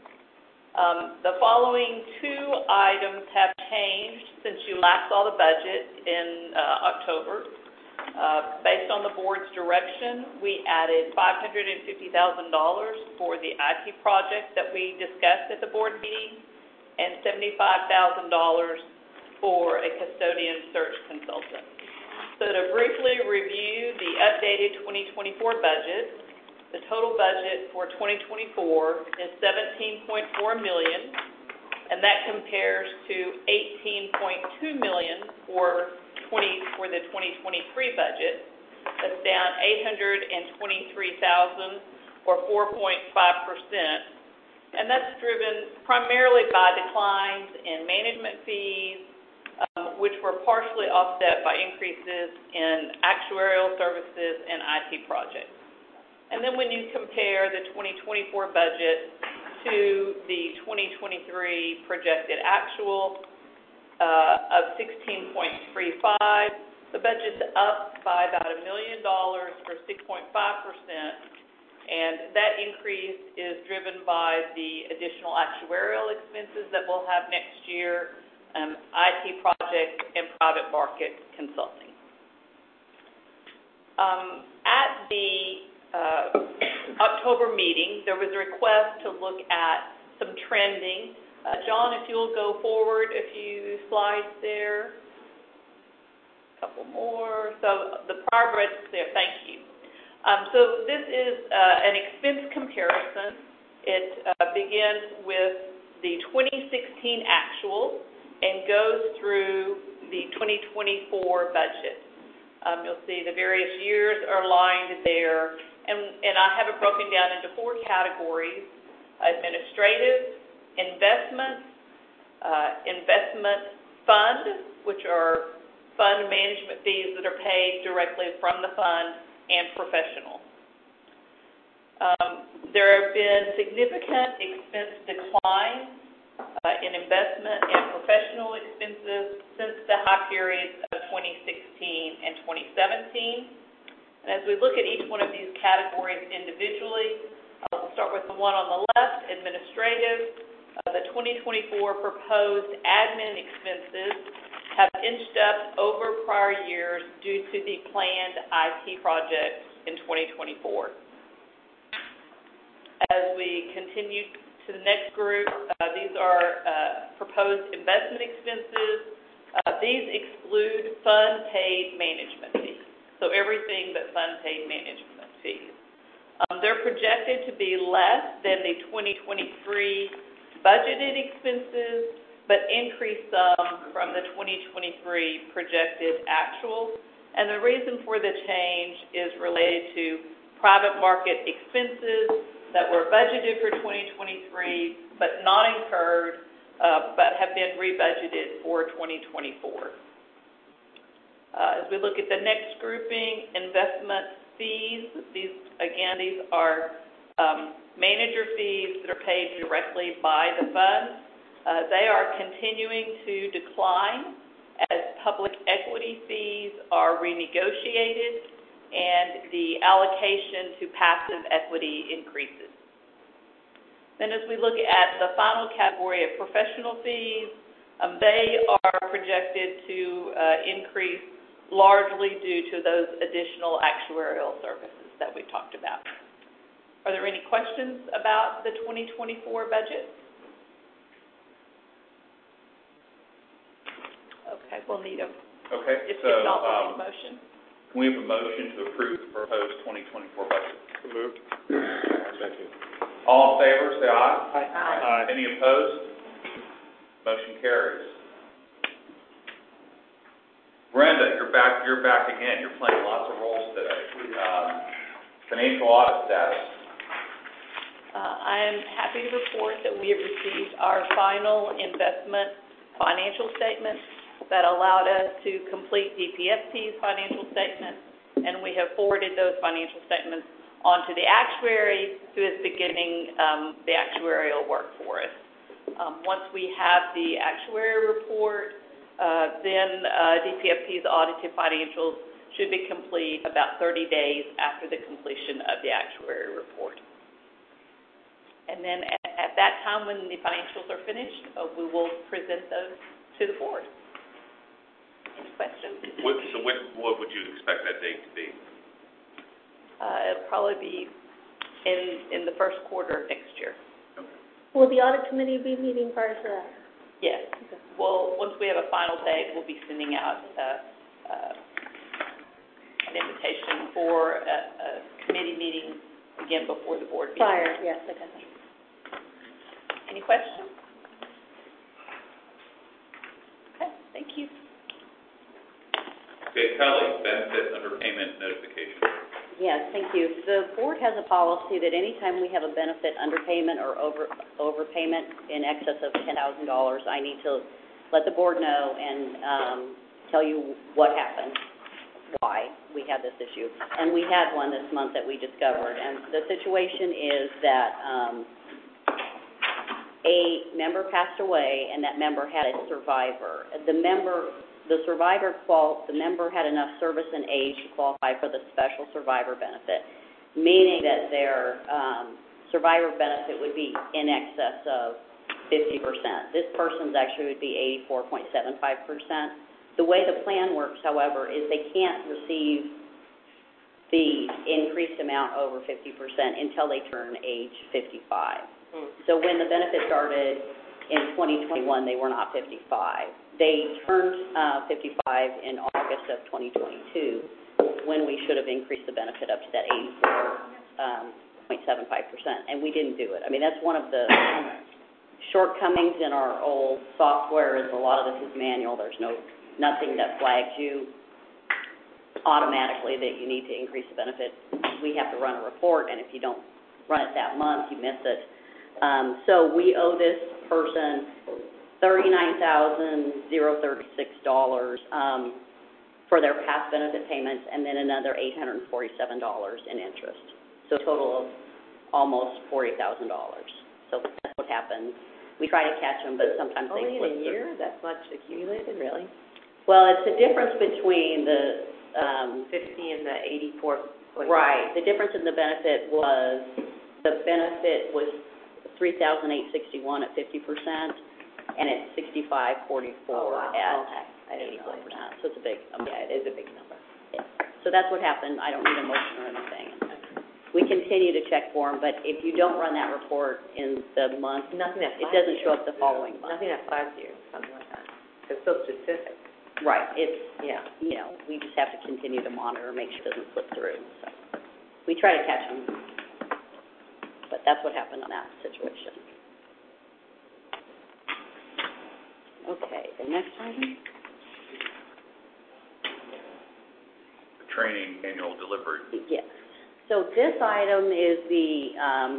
Um, the following two items have changed since you last saw the budget in uh, October. Uh, based on the board's direction, we added five hundred fifty thousand dollars for the I T project that we discussed at the board meeting, and seventy-five thousand dollars for a custodian search consultant. So to briefly review the updated twenty twenty-four budget, the total budget for twenty twenty-four is seventeen point four million dollars, and that compares to eighteen point two million dollars for twenty for the twenty twenty-three budget. That's down eight hundred twenty-three thousand dollars or four point five percent. And that's driven primarily by declines in management fees, um, which were partially offset by increases in actuarial services and I T projects. And then when you compare the twenty twenty-four budget to the twenty twenty-three projected actual uh, of sixteen point three five, the budget's up by about a million dollars for six point five percent. And that increase is driven by the additional actuarial expenses that we'll have next year, um, I T projects, and private market consulting. Um, at the uh, October meeting, there was a request to look at some trending. Uh, John, if you'll go forward a few slides there. A couple more. So the prior budget's there. Thank you. Um, so this is uh, an expense comparison. It uh, begins with the twenty sixteen actual and goes through the twenty twenty-four budget. Um, you'll see the various years are lined there, and, and I have it broken down into four categories: administrative, investment, uh, investment fund, which are fund management fees that are paid directly from the fund, and professional. Um, there have been significant expense declines uh, in investment and professional expenses since the high periods of twenty sixteen and twenty seventeen. And as we look at each one of these categories individually, uh, we'll start with the one on the left, administrative. Uh, the twenty twenty-four proposed admin expenses have inched up over prior years due to the planned I T projects in twenty twenty-four. As we continue to the next group, uh, these are uh, proposed investment expenses. Uh, these exclude fund-paid management fees, so everything but fund-paid management fees. Um, they're projected to be less than the twenty twenty-three budgeted expenses, but increase some from the twenty twenty-three projected actual. And the reason for the change is related to private market expenses that were budgeted for twenty twenty-three, but not incurred, uh, but have been rebudgeted for twenty twenty-four. Uh, as we look at the next grouping, investment fees, these, again, these are um, manager fees that are paid directly by the fund. Uh, they are continuing to decline as public equity fees are renegotiated and the allocation to passive equity increases. Then as we look at the final category of professional fees, Um, they are projected to uh, increase largely due to those additional actuarial services that we talked about. Are there any questions about the twenty twenty-four budget? Okay, we'll need a, Okay, if, so, if not, we'll need um, a motion. Can we have a motion to approve the proposed twenty twenty-four budget? Moved. Second. All in favor, say aye. Aye. Aye. Any opposed? Motion carries. Brenda, you're back, you're back again. You're playing lots of roles today. Um, financial audit status. Uh, I am happy to report that we have received our final investment financial statements that allowed us to complete D P S P's financial statements, and we have forwarded those financial statements onto the actuary, who is beginning um, the actuarial work for us. Um, once we have the actuary report, uh, then uh, D P S P's audited financials should be complete about thirty days after the completion of the actuary report. And then at, at that time, when the financials are finished, uh, we will present those to the board. Any questions? What, so what, what would you expect that date to be? Uh, it'll probably be in, in the first quarter of next year. Will the audit committee be meeting prior to that? Yes. Well, once we have a final date, we'll be sending out uh, uh, an invitation for a, a committee meeting again before the board meeting. Prior, yes, I got that. Any questions? Okay, thank you. Okay, Kelly, benefit underpayment notification. Yes, thank you. The board has a policy that anytime we have a benefit underpayment or over overpayment in excess of ten thousand dollars, I need to let the board know and um, tell you what happened, why we had this issue. And we had one this month that we discovered. And the situation is that um, a member passed away, and that member had a survivor. The member The survivor, qual- the member had enough service and age to qualify for the special survivor benefit, meaning that their um, survivor benefit would be in excess of fifty percent. This person's actually would be eighty-four point seven five percent. The way the plan works, however, is they can't receive the increased amount over fifty percent until they turn age fifty-five. Mm. So when the benefit started in twenty twenty-one, they were not fifty-five. They turned uh, fifty-five in August of twenty twenty-two, when we should have increased the benefit up to that eighty-four point seven five percent, and we didn't do it. I mean, that's one of the shortcomings in our old software is a lot of this is manual. There's no nothing that flags you automatically that you need to increase the benefit. We have to run a report, and if you don't run it that month, you miss it. Um, so we owe this person thirty-nine thousand thirty-six dollars um, for their past benefit payments, and then another eight hundred forty-seven dollars in interest. So a total of almost forty thousand dollars. So that's what happens. We try to catch them, but sometimes Only they in slip a through. year? That much accumulated, really? Well, it's the difference between the um, fifty and the eighty-four. Right. The difference in the benefit was the benefit was three thousand eight hundred sixty-one at fifty percent, and it's sixty-five forty-four Oh, wow. at Okay. I didn't eighty-four realize percent. So it's a big amount. Yeah, it is a big number. Yeah. So that's what happened. I don't need a motion or anything. We continue to check for them, but if you don't run that report in the month, Nothing that it flags doesn't you. show up the following month. Nothing that flags you, something like that. It's so specific. Right. It's, Yeah. you know, we just have to continue to monitor, make sure it doesn't slip through. So we try to catch them, but that's what happened on that situation. Okay, the next item. The training manual delivered. Yes. So this item is the, um,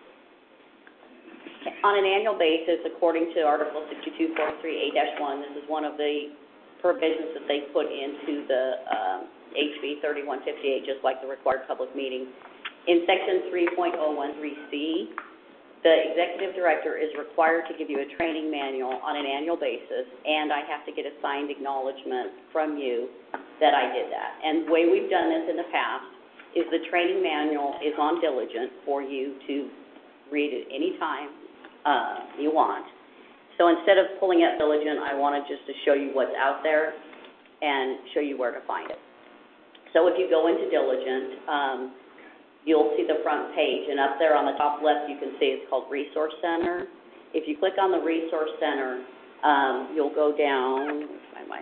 on an annual basis, according to Article sixty-two forty-three A one, this is one of the provisions that they put into the um, H B thirty-one fifty-eight, just like the required public meeting. In Section three point oh one three C, the executive director is required to give you a training manual on an annual basis, and I have to get a signed acknowledgement from you that I did that. And the way we've done this in the past is the training manual is on Diligent for you to read it any time uh, you want. So instead of pulling up Diligent, I wanted just to show you what's out there and show you where to find it. So if you go into Diligent, um, you'll see the front page, and up there on the top left, you can see it's called Resource Center. If you click on the Resource Center, um, you'll go down, I might,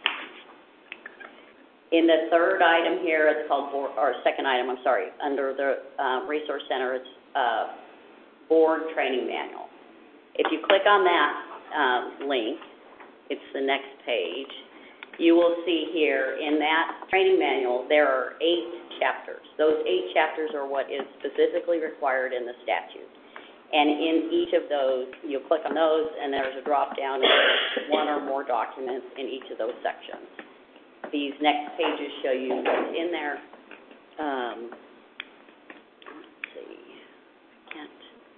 in the third item here, it's called, board, or second item, I'm sorry, under the uh, Resource Center, it's uh, Board Training Manual. If you click on that um, link, it's the next page, you will see here in that training manual, there are eight chapters. Those eight chapters are what is specifically required in the statute. And in each of those, you'll click on those, and there's a drop-down of one or more documents in each of those sections. These next pages show you what's in there. Um, let's see. Can't.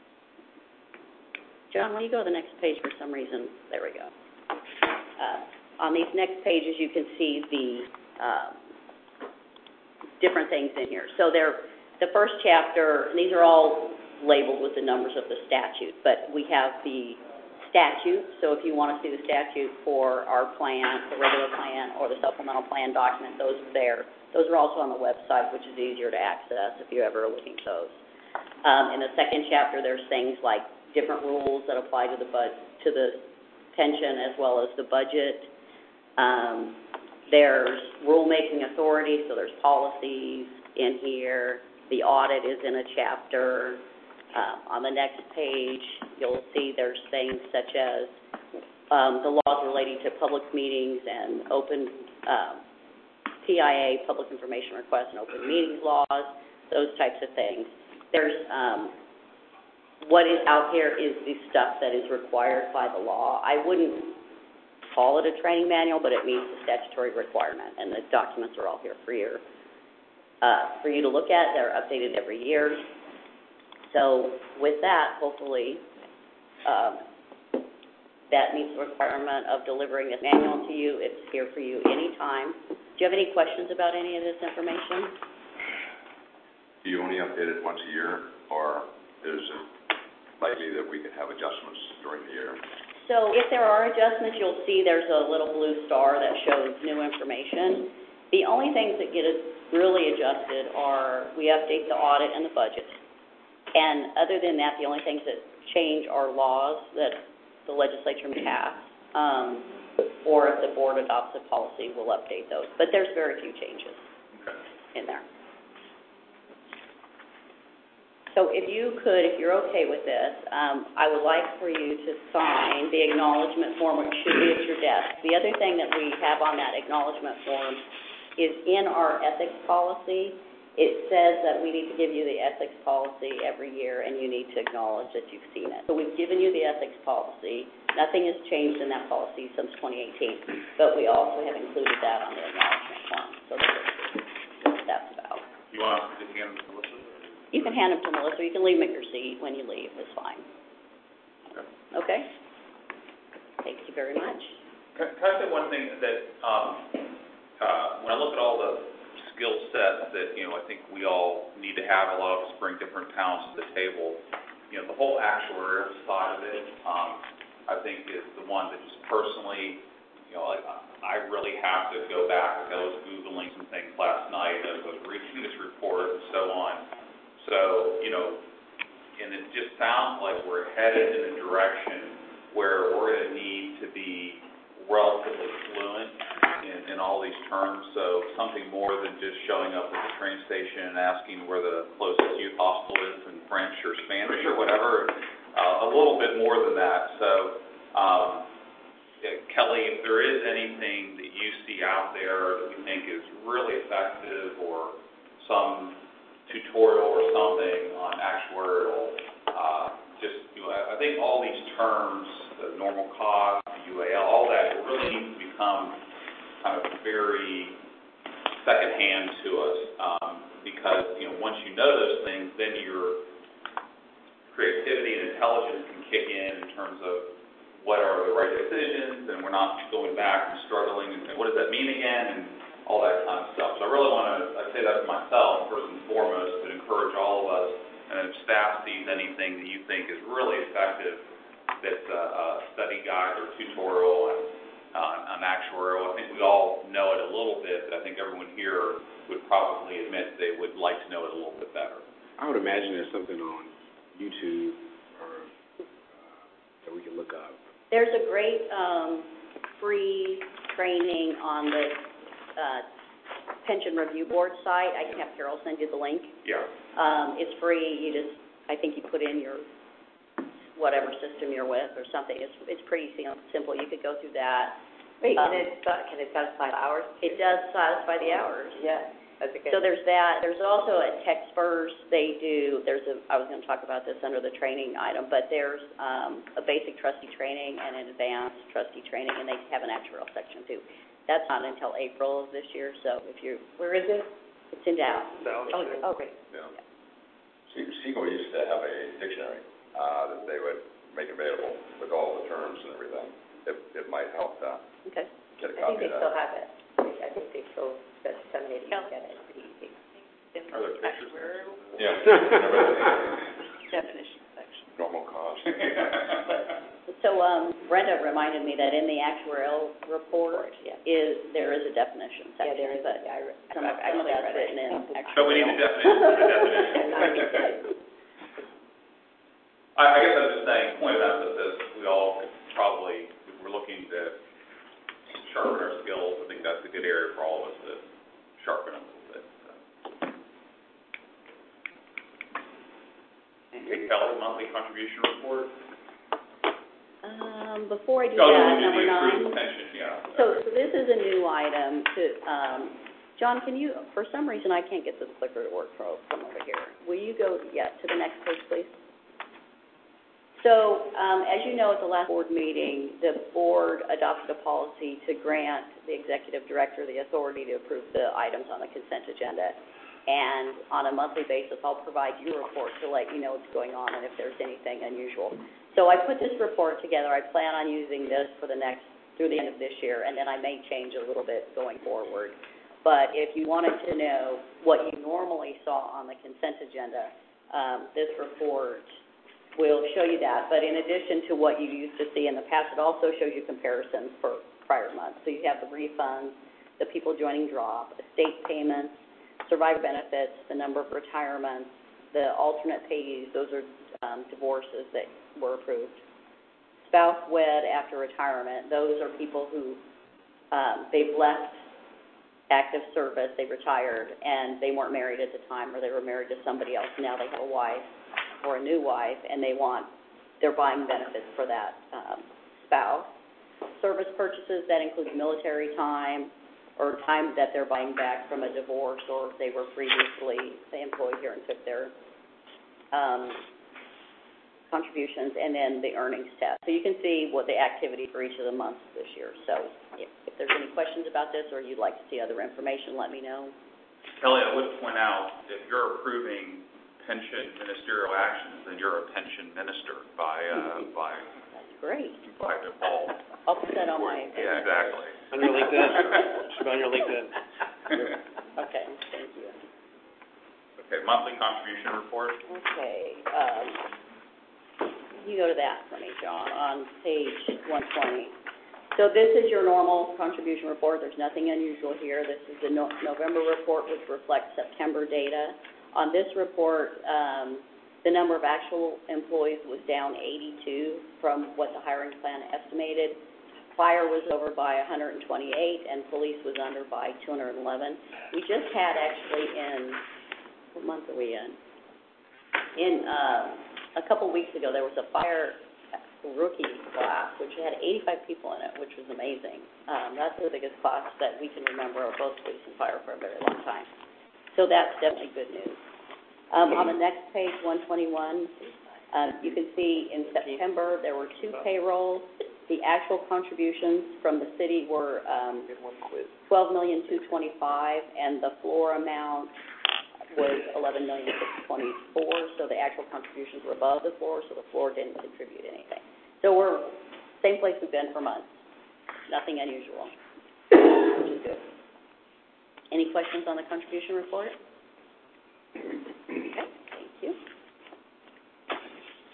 John, when you go to the next page for some reason, there we go. Uh, on these next pages, you can see the um, different things in here. So they're, the first chapter, and these are all labeled with the numbers of the statute, but we have the statute. So if you want to see the statute for our plan, the regular plan, or the supplemental plan document, those are there. Those are also on the website, which is easier to access if you're ever looking at those. Um, in the second chapter, there's things like different rules that apply to the bud- to the pension as well as the budget. Um, there's rulemaking authority, so there's policies in here. The audit is in a chapter. Um, on the next page, you'll see there's things such as um, the laws relating to public meetings and open um, P I A, public information requests, and open meetings laws, those types of things. There's um, what is out here is the stuff that is required by the law. I wouldn't call it a training manual, but it meets the statutory requirement, and the documents are all here for your, uh, for you to look at. They're updated every year. So with that, hopefully, um, that meets the requirement of delivering this manual to you. It's here for you anytime. Do you have any questions about any of this information? Do you only update it once a year, or is it likely that we could have adjustments during the year? So if there are adjustments, you'll see there's a little blue star that shows new information. The only things that get really adjusted are we update the audit and the budget. And other than that, the only things that change are laws that the legislature may pass, um, or if the board adopts a policy, we'll update those. But there's very few changes in there. So if you could, if you're okay with this, um, I would like for you to sign the acknowledgement form, which should be at your desk. The other thing that we have on that acknowledgement form is in our ethics policy. It says that we need to give you the ethics policy every year, and you need to acknowledge that you've seen it. So we've given you the ethics policy. Nothing has changed in that policy since twenty eighteen, but we also have included that on the acknowledgement form. So that's what that's about. You want to hand them to Melissa? You can hand them to Melissa. You can leave them at your seat when you leave. It's fine. Okay. Okay? Thank you very much. Can, can I say one thing that, um, uh, when I look at all the skill sets that, you know, I think we all need to have, a lot of us bring different talents to the table, you know, the whole actuarial side of it, um, I think is the one that just personally, you know, like, I really have to go back. I was Googling some things last night as I was reading this report and so on. So, you know, and it just sounds like we're headed in a direction where we're going to need to be relatively fluent in, in all these terms. So something more than just showing up at the train station and asking where the closest youth hospital is in French or Spanish or whatever. Uh, a little bit more than that. So, um, yeah, Kelly, if there is anything that you see out there that you think is really effective, or some tutorial or something on actuarial, uh, just, you know, I, I think all these terms, the normal cost, the U A L, all that, it really needs to become kind of very secondhand to us, um, because, you know, once you know those things, then your creativity and intelligence can kick in in terms of what are the right decisions, and we're not going back and struggling and saying, what does that mean again, and all that kind of stuff. So I really want to, I say that to myself, first and foremost, but encourage all of us, and if staff sees anything that you think is really effective, that's uh, uh, study guide or tutorial on, on, on actuarial. I think we all know it a little bit, but I think everyone here would probably admit they would like to know it a little bit better. I would imagine there's something on YouTube or uh, that we can look up. There's a great um, free training on the uh, Pension Review Board site. I can have Carol send you the link. Yeah. Um, it's free. You just, I think you put in your whatever system you're with or something. It's it's pretty sim- simple. You could go through that. Wait, Um, can it, can it satisfy the hours? It does satisfy the hours. Yeah, that's a good. So there's that. There's also at TechSpurs, they do, there's a, I was going to talk about this under the training item, but there's um, a basic trustee training and an advanced trustee training, and they have an actuarial section too. That's not until April of this year, so if you... Where is it? It's in Dallas. Dallas. Oh, oh, great. Yeah. Se- Siegel used to have a dictionary uh, that they would make available with all the terms and everything. It, it might help uh, Okay. get a I think copy they of still that. have it. I think they still disseminate it. Get it. Pretty easy. Are there pictures there? Yeah. Definition section. Normal cost. So um, Brenda reminded me that in the actuarial report is, there is a definition section. Yeah, there is. But I re- some, I've some of actually that's read it. written in actuarial. So we need a definition. A definition. I, I guess I was just saying, point of emphasis, we all could probably, if we're looking to sharpen our skills, I think that's a good area for all of us to sharpen a little bit. So. Okay, Kelly, monthly contribution report. Um, before I do Oh, that, we do number the nine. accrued pension, yeah. So, so this is a new item to, um, John, can you, for some reason, I can't get this clicker to work from, from over here. Will you go, yeah, to the next page, please? So, um, as you know, at the last board meeting, the board adopted a policy to grant the executive director the authority to approve the items on the consent agenda. And on a monthly basis, I'll provide you a report to let you know what's going on and if there's anything unusual. So I put this report together. I plan on using this for the next, through the end of this year, and then I may change a little bit going forward. But if you wanted to know what you normally saw on the consent agenda, um, this report will show you that. But in addition to what you used to see in the past, it also shows you comparisons for prior months. So you have the refunds, the people joining drop, estate payments, survivor benefits, the number of retirements, the alternate payees, those are um, divorces that were approved. Spouse wed after retirement, those are people who um, they've left active service, they retired, and they weren't married at the time, or they were married to somebody else. Now they have a wife or a new wife, and they want, they're buying benefits for that um, spouse. Service purchases, that includes military time, or time that they're buying back from a divorce, or if they were previously employed here and took their um, contributions, and then the earnings test. So you can see what the activity for each of the months this year. So if, if there's any questions about this, or you'd like to see other information, let me know. Kelly, I would point out, if you're approving pension ministerial actions, then you're a pension minister by, uh, by, That's great. by default. I'll put that on my... Yeah, exactly. On your LinkedIn. Should be on your LinkedIn. Okay, thank you. Okay, monthly contribution report. Okay, um, you go to that for me, John, on page one twenty. So this is your normal contribution report. There's nothing unusual here. This is the no- November report, which reflects September data. On this report, um, the number of actual employees was down eighty-two from what the hiring plan estimated. Fire was over by one hundred twenty-eight, and police was under by two hundred eleven. We just had actually in, what month are we in? In, uh, a couple weeks ago, there was a fire rookie class, which had eighty-five people in it, which was amazing. Um, that's the biggest class that we can remember of both police and fire for a very long time. So that's definitely good news. Um, on the next page, one twenty-one, um, you can see in September there were two payrolls. The actual contributions from the city were um, twelve million two hundred twenty-five, and the floor amount was eleven million six hundred twenty-four. So the actual contributions were above the floor, so the floor didn't contribute anything. So we're same place we've been for months. Nothing unusual, which is good. Any questions on the contribution report? Okay, thank you.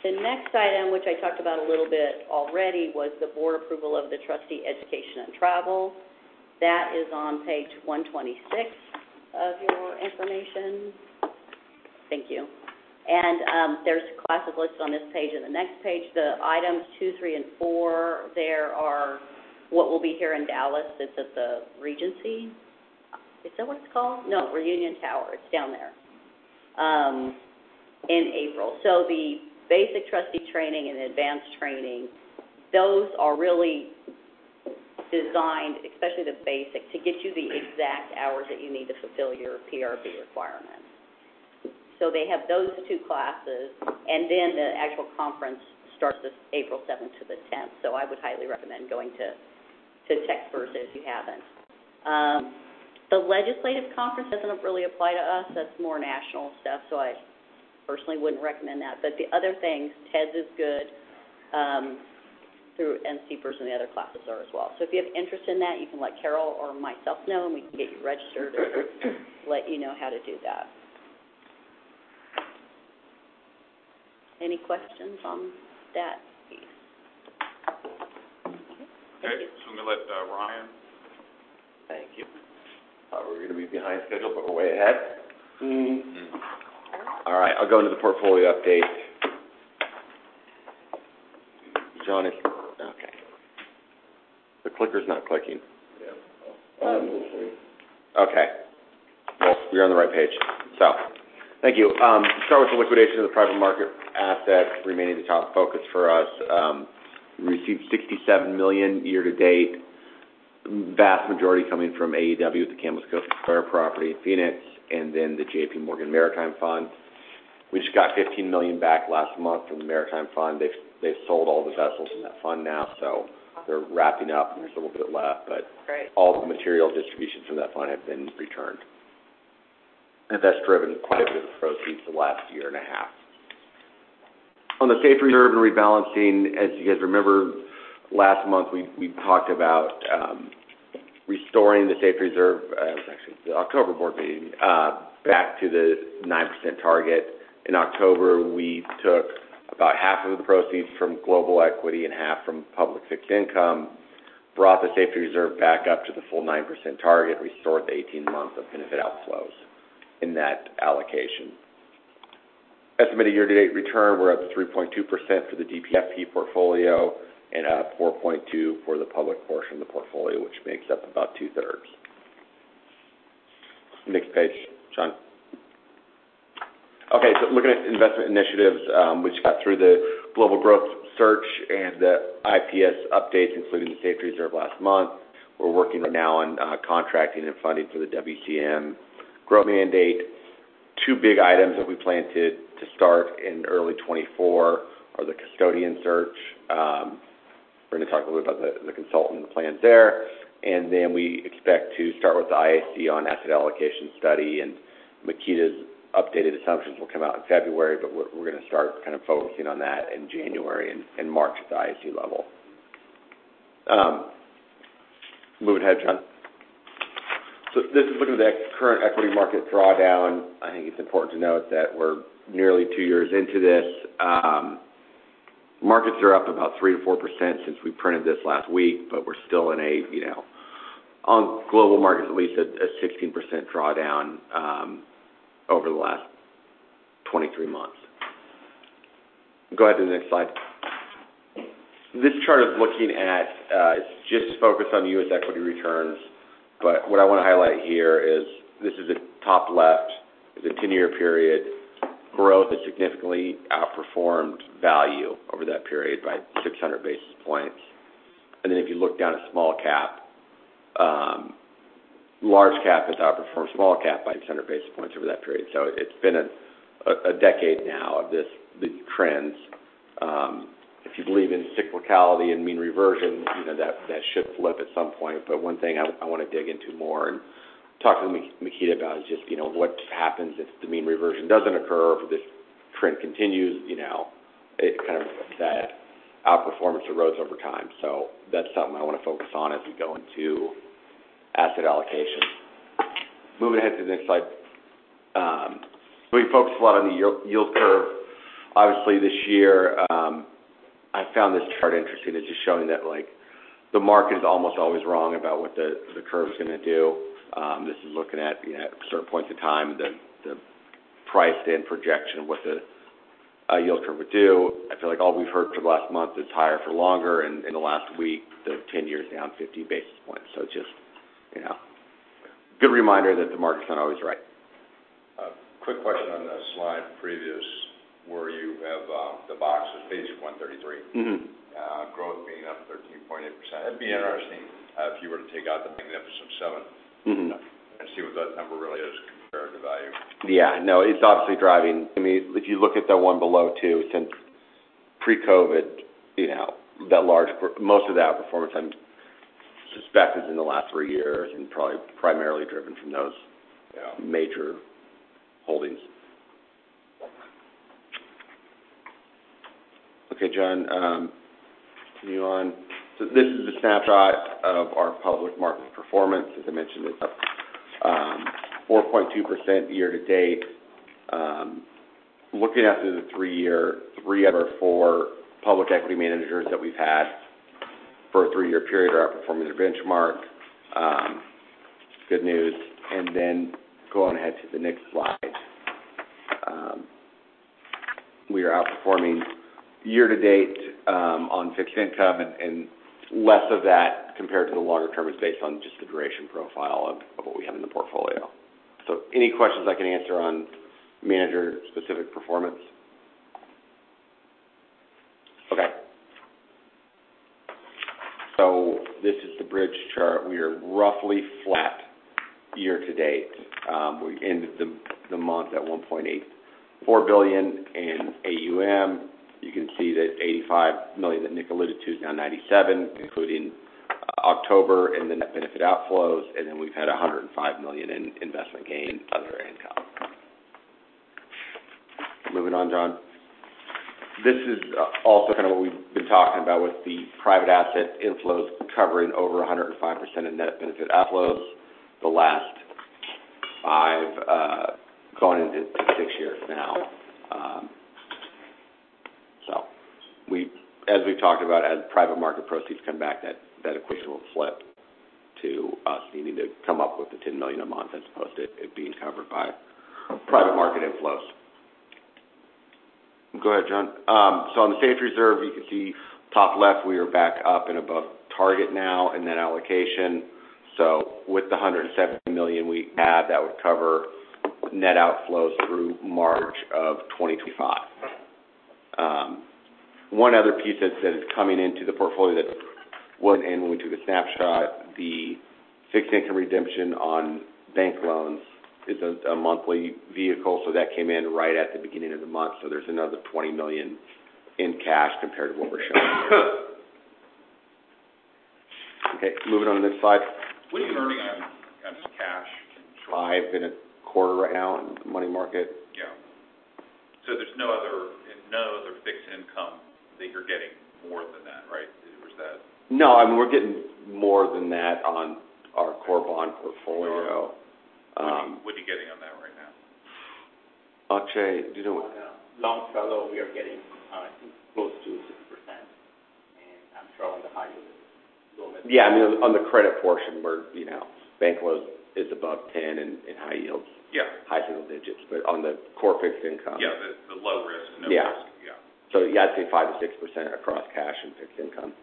The next item, which I talked about a little bit already, was the board approval of the trustee education and travel. That is on page one twenty-six of your information. Thank you. And um, there's classes listed on this page and the next page. The items two, three, and four, there are what will be here in Dallas. It's at the Regency. Is that what it's called? No, Reunion Tower. It's down there um, in April. So the basic trustee training and advanced training, those are really designed, especially the basic, to get you the exact hours that you need to fulfill your P R B requirements. So they have those two classes, and then the actual conference starts this April seventh to the tenth. So I would highly recommend going to, to TechSpurs if you haven't. Um, the legislative conference doesn't really apply to us. That's more national stuff, so I personally wouldn't recommend that. But the other things, TEDS is good, um, through N C P E R S, and the other classes are as well. So if you have interest in that, you can let Carol or myself know, and we can get you registered and let you know how to do that. Any questions on that piece? Okay, so I'm going to let uh, Ryan. Thank you. Thought we were going to be behind schedule, but we're way ahead. Mm-hmm. All right, I'll go into the portfolio update. John, is okay. The clicker's not clicking. Yeah. Okay. Well, we're on the right page. So, thank you. Um, start with the liquidation of the private market assets, remaining the top focus for us. Um, we received sixty-seven million dollars year to date, vast majority coming from A E W with the Campbell Square property in Phoenix, and then the J P Morgan Maritime Fund. We just got fifteen million dollars back last month from the Maritime Fund. They've they've sold all the vessels in that fund now, so they're wrapping up, and there's a little bit left, but Great. all the material distributions from that fund have been returned. And that's driven quite a bit of the proceeds the last year and a half. On the safe reserve and rebalancing, as you guys remember, last month we, we talked about um, restoring the safe reserve, uh, it was actually the October board meeting, uh, back to the nine percent target. In October, we took about half of the proceeds from global equity and half from public fixed income, brought the safety reserve back up to the full nine percent target, restored the eighteen months of benefit outflows in that allocation. Estimated year-to-date return, we're up to three point two percent for the D P F P portfolio and up four point two percent for the public portion of the portfolio, which makes up about two-thirds. Next page, John. Okay, so looking at investment initiatives, um, we just got through the global growth search and the I P S updates, including the safety reserve last month. We're working right now on uh, contracting and funding for the W C M growth mandate. Two big items that we plan to, to start in early twenty-four are the custodian search. Um, we're going to talk a little bit about the, the consultant and the plans there. And then we expect to start with the I A C on asset allocation study, and Makita's updated assumptions will come out in February, but we're, we're going to start kind of focusing on that in January and, and March at the I A C level. Um, moving ahead, John. So this is looking at the current equity market drawdown. I think it's important to note that we're nearly two years into this. Um, markets are up about three to four percent since we printed this last week, but we're still in a, you know, on global markets at least a, a sixteen percent drawdown um, over the last twenty-three months. Go ahead to the next slide. This chart is looking at, uh, it's just focused on U S equity returns, but what I want to highlight here is this is the top left, is a ten-year period. Growth has significantly outperformed value over that period by six hundred basis points. And then if you look down at small cap, um, large cap has outperformed small cap by six hundred basis points over that period. So it's been a, a, a decade now of this, these trends. Um, if you believe in cyclicality and mean reversion, you know, that, that should flip at some point. But one thing I, I want to dig into more and talk to Makita about is just, you know, what happens if the mean reversion doesn't occur, if this trend continues, you know, it kind of, that outperformance erodes over time. So that's something I want to focus on as we go into asset allocation. Moving ahead to the next slide. Um, we focus a lot on the yield, yield curve. obviously this year, um, I found this chart interesting. It's just showing that, like, the market is almost always wrong about what the, the curve is going to do. Um, this is looking at, you know, at certain points in time, the, the priced-in projection of what the uh, yield curve would do. I feel like all we've heard for the last month is higher for longer, and in the last week, the ten-year is down fifty basis points. So just, you know, good reminder that the market's not always right. Uh, quick question on the slide previous, where you have uh, the boxes, page one thirty-three. Mm-hmm. Uh, growth being up thirteen point eight percent. It'd be interesting uh, if you were to take out the Magnificent Seven Mm-hmm. and see what that number really is compared to value. Yeah, no, it's obviously driving. I mean, if you look at the one below too, since pre-COVID, you know, that large, most of that performance I suspect is in the last three years and probably primarily driven from those yeah. major holdings. Okay, John, um, continue on. So this is a snapshot of our public market performance. As I mentioned, it's up um, four point two percent year to date. Um, looking at the three-year, three out of our four public equity managers that we've had for a three-year period are outperforming their benchmark. Um, good news. And then go on ahead to the next slide. Um, we are outperforming year to date um, on fixed income, and, and less of that compared to the longer term is based on just the duration profile of, of what we have in the portfolio. So any questions I can answer on manager specific performance? Okay. So this is the bridge chart. We are roughly flat year to date. Um, we ended the, the month at one point eight four billion in A U M. You can see that eighty-five million that Nick alluded to is now ninety-seven, including uh, October and the net benefit outflows, and then we've had one hundred five million in investment gain, other income. Moving on, John. This is uh, also kind of what we've been talking about with the private asset inflows covering over one hundred five percent of net benefit outflows the last five, uh, going into six years now. Um, so we, as we've talked about, as private market proceeds come back, that, that equation will flip to us needing to come up with the ten million dollars a month as opposed to it being covered by private market inflows. Go ahead, John. Um, so on the safety reserve, you can see top left, we are back up and above target now in that allocation. So with the one hundred seventy million dollars we have, that would cover net outflows through March of twenty twenty-five. Um, one other piece that, that is coming into the portfolio that wasn't in when we took a snapshot, the fixed income redemption on bank loans is a, a monthly vehicle, so that came in right at the beginning of the month. So there's another twenty million dollars in cash compared to what we're showing here. Okay, moving on to the next slide. What are you earning on, on cash? Five and a quarter right now in the money market. Yeah. So there's no other, no other fixed income that you're getting more than that, right? Or is that? No, I mean, we're getting more than that on our core bond portfolio. Um, what are you getting on that right now? Akshay, do you know what? Longfellow, we are getting uh, close to six percent, and I'm sure on the high yield. Yeah, I mean, on the credit portion, where, you know, bank loans is above ten and, and high yields. Yeah. High single digits, but on the core fixed income. Yeah, the, the low risk, no yeah. risk, yeah. So, yeah, I'd say five to six percent across cash and fixed income.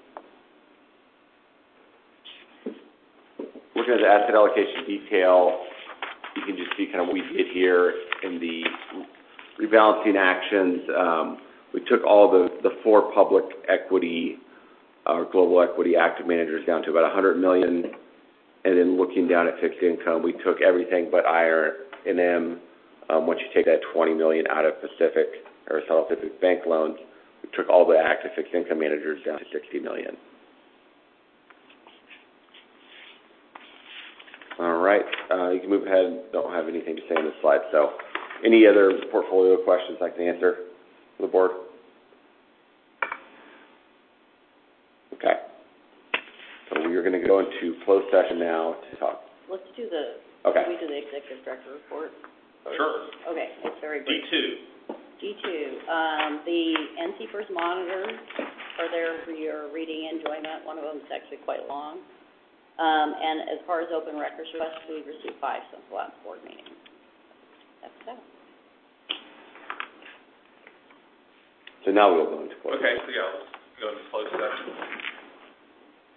Looking at the asset allocation detail, you can just see kind of what we did here in the rebalancing actions. Um, we took all the, the four public equity or uh, global equity active managers down to about one hundred million dollars. And then looking down at fixed income, we took everything but I R and M. Um, once you take that twenty million dollars out of Pacific, Aristotle Pacific bank loans, we took all the active fixed income managers down to sixty million dollars. All right, uh, you can move ahead. Don't have anything to say on this slide. So any other portfolio questions I can answer for the board? Okay. So we are going to go into closed session now to talk. Let's do the, Okay. can we do the executive director report? Sure. Okay, it's very D brief. two, G two, um, the N T FIRST monitors are there for your reading enjoyment. One of them is actually quite long. Um, and as far as open records requests, we've received five since the last board meeting. That's that. So now we'll go into closed. Okay, so yeah, let's go into closed session.